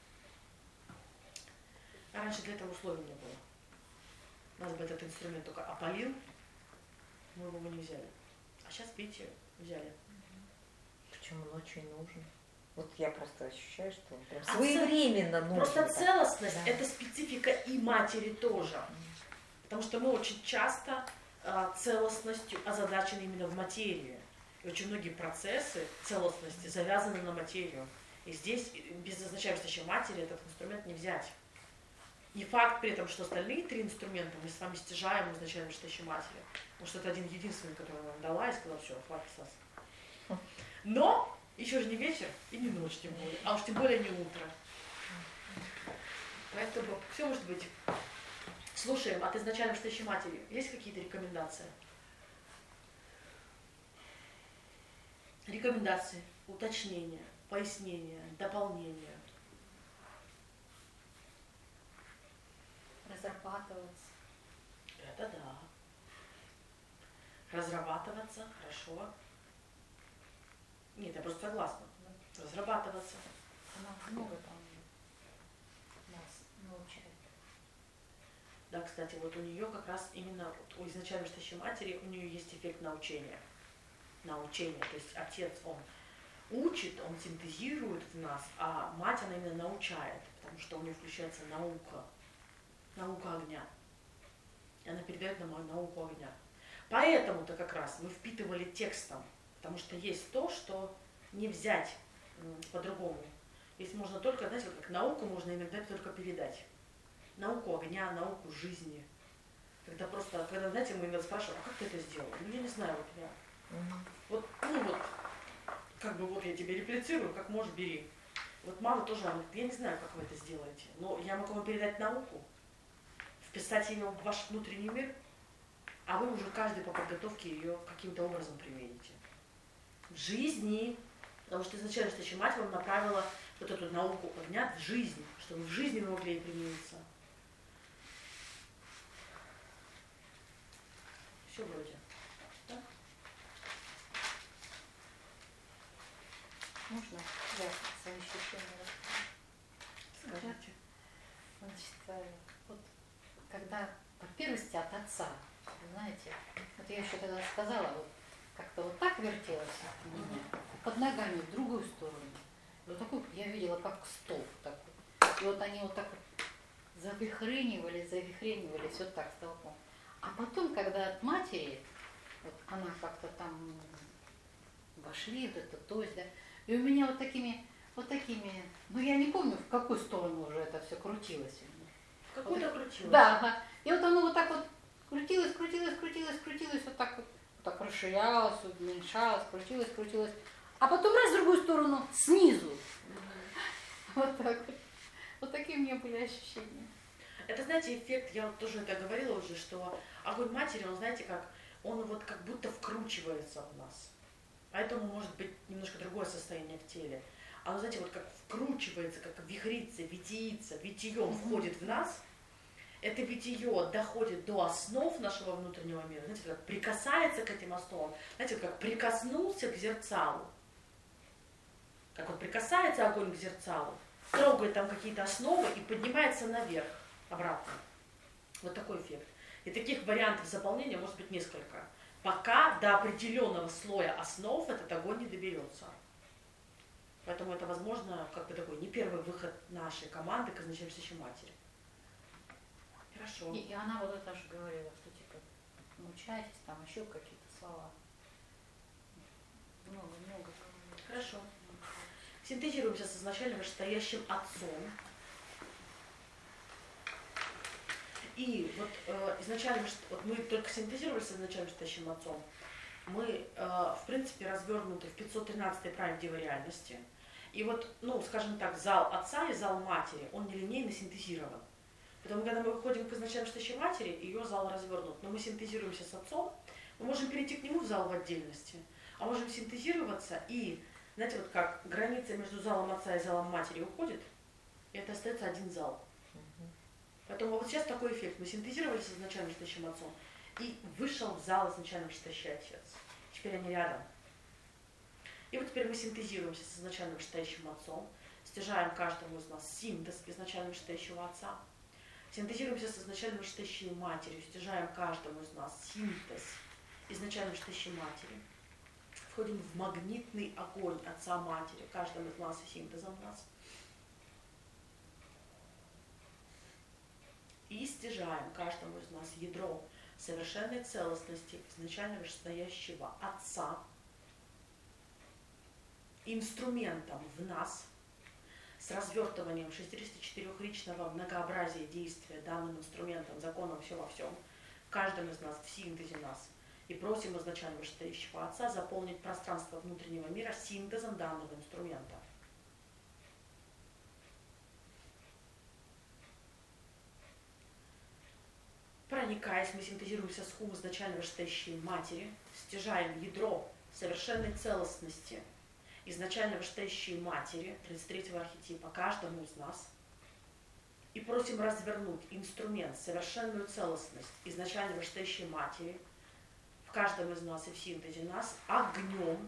А раньше для этого условий не было. Нас бы этот инструмент только опалил, мы его бы не взяли. А сейчас, видите, взяли. Почему он очень нужен? Вот я просто ощущаю, что он прям А своевременно цел... нужен. Просто так. целостность Да. это специфика и матери тоже. Потому что мы очень часто э, целостностью озадачены именно в материи. И очень многие процессы целостности завязаны на материю. И здесь без изначально стоящей матери этот инструмент не взять. Не факт при этом, что остальные три инструмента мы с вами стяжаем изначально стоящей матери. Потому что это один единственный, который я вам дала, и сказала, все, хватит вас. Но еще же не вечер и не ночь тем более, а уж тем более не утро. Поэтому все может быть. Слушаем от изначально стоящей матери. Есть какие-то рекомендации? Рекомендации, уточнения, пояснения, дополнения. Разрабатываться. Это да. Разрабатываться, хорошо. Нет, я просто согласна. Разрабатываться. Она много там нас научает. Да, кстати, вот у нее как раз именно, вот у изначально стоящей матери, у нее есть эффект научения. Научение. То есть отец, он учит, он синтезирует в нас, а мать, она именно научает, потому что у нее включается наука. Наука огня. И она передает нам науку огня. Поэтому-то как раз мы впитывали текстом, потому что есть то, что не взять по-другому. Если можно только, знаете, вот как науку можно иногда только передать. Науку огня, науку жизни. Когда просто, когда, знаете, мы иногда спрашиваем, а как ты это сделал? Ну, я не знаю, вот я. Угу. Вот, ну вот, как бы вот я тебе реплицирую, как можешь, бери. Вот мама тоже, она говорит, я не знаю, как вы это сделаете, но я могу вам передать науку, вписать ее в ваш внутренний мир, а вы уже каждый по подготовке ее каким-то образом примените. В жизни, потому что изначально стоящая мать вам направила вот эту науку огня в жизнь, чтобы в жизни вы могли ей примениться. Все вроде. Да? Можно я свои ощущения расскажу? Скажите. Значит, вот когда по первости от отца, знаете, вот я еще тогда сказала, вот как-то вот так вертелось у меня, под ногами в другую сторону. Вот такой я видела, как столб такой. И вот они вот так вот завихренивались, завихренивались вот так столбом. А потом, когда от матери, вот она как-то там вошли, вот это, то есть, да, и у меня вот такими, вот такими, ну я не помню, в какую сторону уже это все крутилось. В какую-то вот, крутилось. Да, ага. И вот оно вот так вот крутилось, крутилось, крутилось, крутилось, вот так вот, вот так расширялось, уменьшалось, крутилось, крутилось. А потом раз в другую сторону, снизу. Mm-hmm. Вот так вот. Вот такие у меня были ощущения. Это, знаете, эффект, я вот тоже это говорила уже, что огонь матери, он, знаете, как, он вот как будто вкручивается в нас. Поэтому может быть немножко другое состояние в теле. Оно, знаете, вот как вкручивается, как вихрится, витиится, витием mm-hmm. входит в нас. Это витие доходит до основ нашего внутреннего мира. Знаете, как прикасается к этим основам. Знаете, как прикоснулся к зерцалу. Как вот прикасается огонь к зерцалу, трогает там какие-то основы и поднимается наверх, обратно. Вот такой эффект. И таких вариантов заполнения может быть несколько. Пока до определенного слоя основ этот огонь не доберется. Поэтому это, возможно, как бы такой не первый выход нашей команды к изначальной матери. Хорошо. И, и она вот это же говорила, что типа научайтесь, там еще какие-то слова. Много-много. Хорошо. Синтезируемся с изначально вышестоящим отцом. И вот э, изначально, вот мы только синтезировались с изначально вышестоящим отцом. Мы, э, в принципе, развернуты в пятьсот тринадцатой правде реальности. И вот, ну, скажем так, зал отца и зал матери, он нелинейно синтезирован. Поэтому, когда мы выходим к изначально вышестоящей матери, ее зал развернут. Но мы синтезируемся с отцом, мы можем перейти к нему в зал в отдельности, а можем синтезироваться и, знаете, вот как граница между залом отца и залом матери уходит, и это остается один зал. Поэтому вот сейчас такой эффект. Мы синтезировались с изначально вышестоящим отцом, и вышел в зал изначально вышестоящий отец. Теперь они рядом. И вот теперь мы синтезируемся с изначально вышестоящим отцом, стяжаем каждому из нас синтез изначально вышестоящего отца, синтезируемся с изначально вышестоящей матерью, стяжаем каждому из нас синтез изначально вышестоящей матери, входим в магнитный огонь отца-матери, каждому из нас и синтезом нас, и стяжаем каждому из нас ядро совершенной целостности изначально вышестоящего отца, инструментом в нас, с развертыванием шестидесятичетырёхличного многообразия действия данным инструментом, законом все во всем, в каждом из нас, в синтезе нас, и просим изначально вышестоящего отца заполнить пространство внутреннего мира синтезом данного инструмента. Проникаясь, мы синтезируемся с хум изначально вышестоящей матери, стяжаем ядро совершенной целостности изначально вышестоящей матери, тридцать третьего архетипа, каждому из нас, и просим развернуть инструмент, совершенную целостность изначально вышестоящей матери в каждом из нас и в синтезе нас огнем,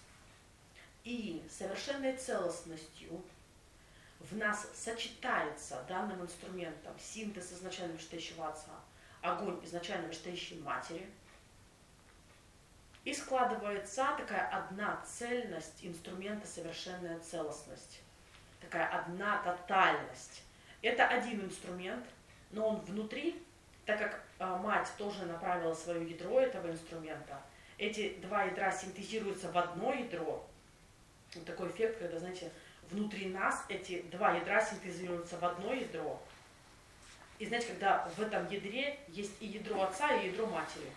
и совершенной целостностью в нас сочетается данным инструментом синтез изначально вышестоящего отца, огонь изначально вышестоящей матери, и складывается такая одна цельность инструмента, совершенная целостность. Такая одна тотальность. Это один инструмент, но он внутри, так как э, мать тоже направила свое ядро этого инструмента, эти два ядра синтезируются в одно ядро. Вот такой эффект, когда, знаете, внутри нас эти два ядра синтезируются в одно ядро. И знаете, когда в этом ядре есть и ядро отца, и ядро матери.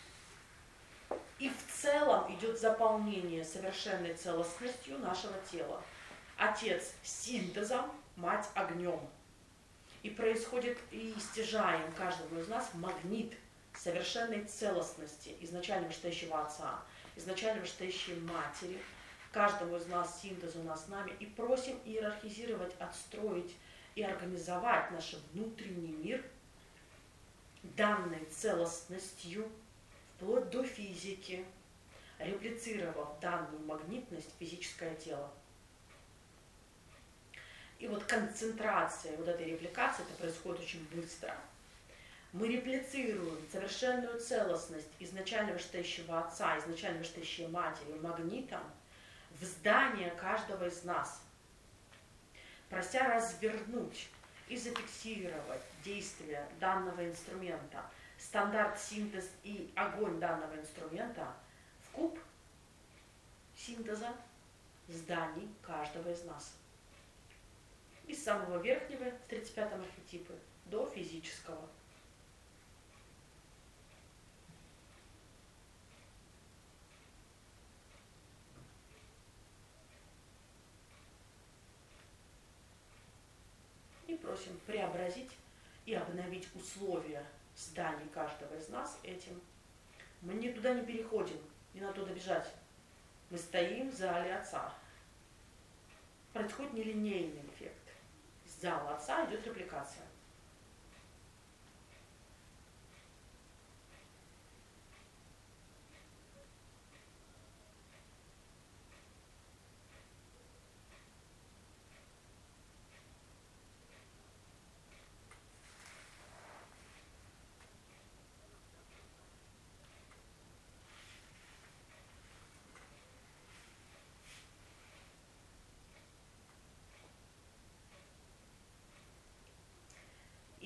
И в целом идет заполнение совершенной целостностью нашего тела. Отец синтезом, мать огнем. И происходит, и стяжаем каждому из нас магнит совершенной целостности изначально вышестоящего отца, изначально вышестоящей матери, каждому из нас синтезу нас с нами, и просим иерархизировать, отстроить и организовать наш внутренний мир данной целостностью, вплоть до физики, реплицировав данную магнитность в физическое тело. И вот концентрация вот этой репликации, это происходит очень быстро. Мы реплицируем совершенную целостность изначально вышестоящего отца, изначально вышестоящей матери магнитом в здание каждого из нас, прося развернуть и зафиксировать действие данного инструмента, стандарт, синтез и огонь данного инструмента в куб синтеза зданий каждого из нас. Из самого верхнего, в тридцать пятом архетипе, до физического. И просим преобразить и обновить условия зданий каждого из нас этим. Мы ни туда не переходим, не надо туда бежать. Мы стоим в зале отца. Происходит нелинейный эффект. Из зала отца идет репликация.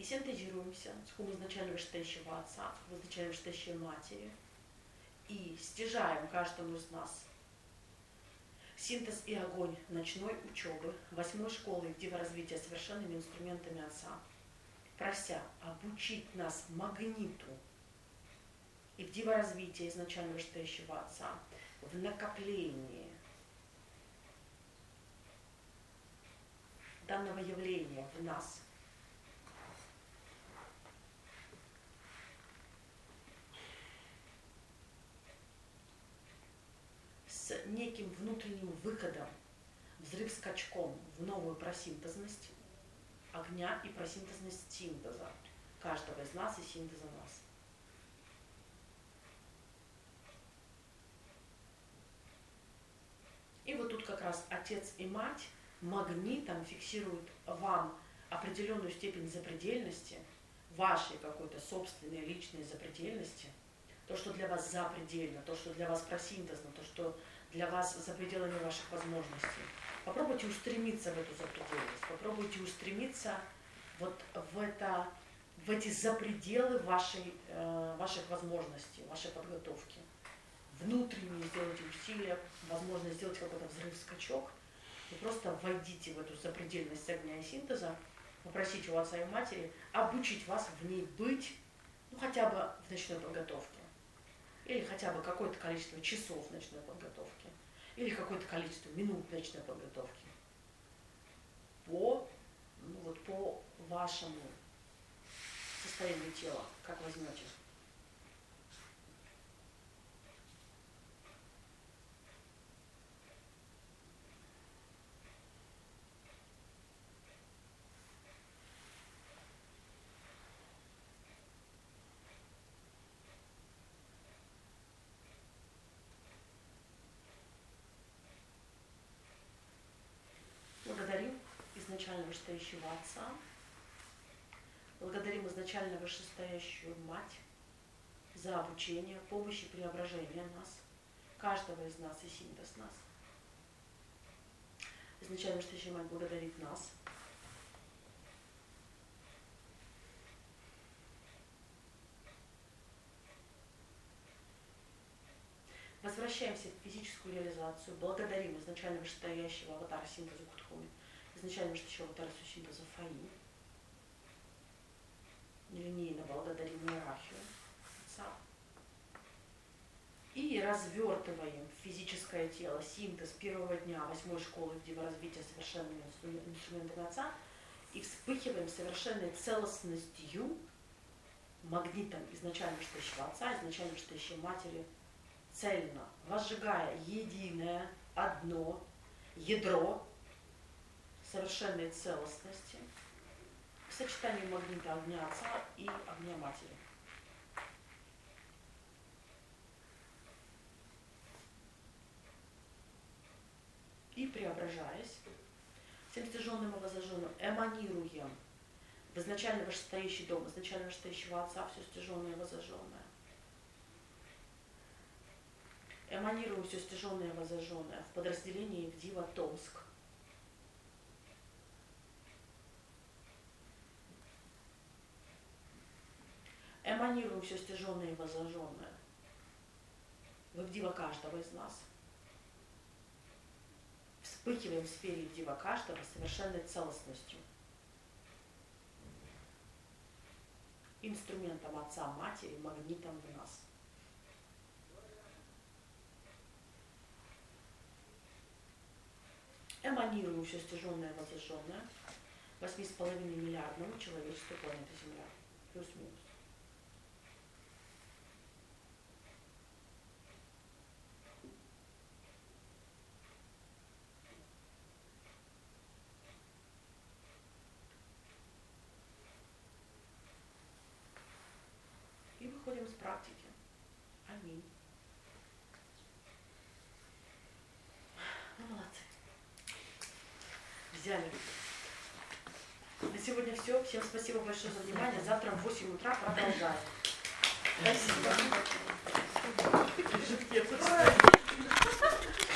синтезируемся с хум изначально вышестоящего Отца, в изначально вышестоящей Матери и стяжаем каждому из нас синтез и огонь ночной учебы, восьмой школы диворазвития совершенными инструментами Отца, прося обучить нас магниту и в диворазвитии изначально вышестоящего Отца, в накоплении данного явления в нас. С неким внутренним выходом, взрыв-скачком в новую просинтезность огня и просинтезность синтеза каждого из нас и синтеза нас. И вот тут как раз Отец и Мать магнитом фиксируют вам определенную степень запредельности, вашей какой-то собственной личной запредельности, то, что для вас запредельно, то, что для вас просинтезно, то, что для вас за пределами ваших возможностей. Попробуйте устремиться в эту запредельность, попробуйте устремиться вот в, это, в эти запределы вашей, э, ваших возможностей, вашей подготовки. Внутренне сделайте усилия, возможно, сделать какой-то взрыв-скачок, и просто войдите в эту запредельность огня и синтеза, попросите у Отца и Матери обучить вас в ней быть, ну хотя бы в ночной подготовке, или хотя бы какое-то количество часов ночной подготовки, или какое-то количество минут ночной подготовки по, ну, вот по вашему состоянию тела, как возьмете. Благодарим изначально вышестоящего Отца, благодарим изначально вышестоящую Мать за обучение, помощь и преображение нас, каждого из нас и синтез нас. Изначально вышестоящая Мать благодарит нас. Возвращаемся в физическую реализацию, благодарим изначально вышестоящего аватара синтеза Кутхуми, изначально вышестоящего аватара синтеза Фаи, нелинейно благодарим иерархию Отца. И развертываем физическое тело, синтез первого дня восьмой школы диворазвития совершенными инструментами Отца и вспыхиваем совершенной целостностью, магнитом изначально вышестоящего Отца, изначально вышестоящей Матери, цельно, возжигая единое, одно ядро совершенной целостности к сочетанию магнита огня Отца и огня Матери. И преображаясь, всем стяженным и возожженным эманируем в изначально вышестоящий дом, изначально вышестоящего Отца, все стяженное и возожженное. Эманируем все стяженное и возожженное в подразделении в Дива Томск. Эманируем все стяженное и возожженное в Дива каждого из нас. Вспыхиваем в сфере Дива каждого совершенной целостностью. Инструментом Отца, Матери, магнитом в нас. Эманируем все стяженное и возожженное восьми с половиной миллиардному человечеству планеты Земля. Плюс-минус. И выходим с практики. Аминь. Ну, молодцы. Взяли. На сегодня все. Всем спасибо большое за внимание. Завтра в восемь утра продолжаем. Спасибо.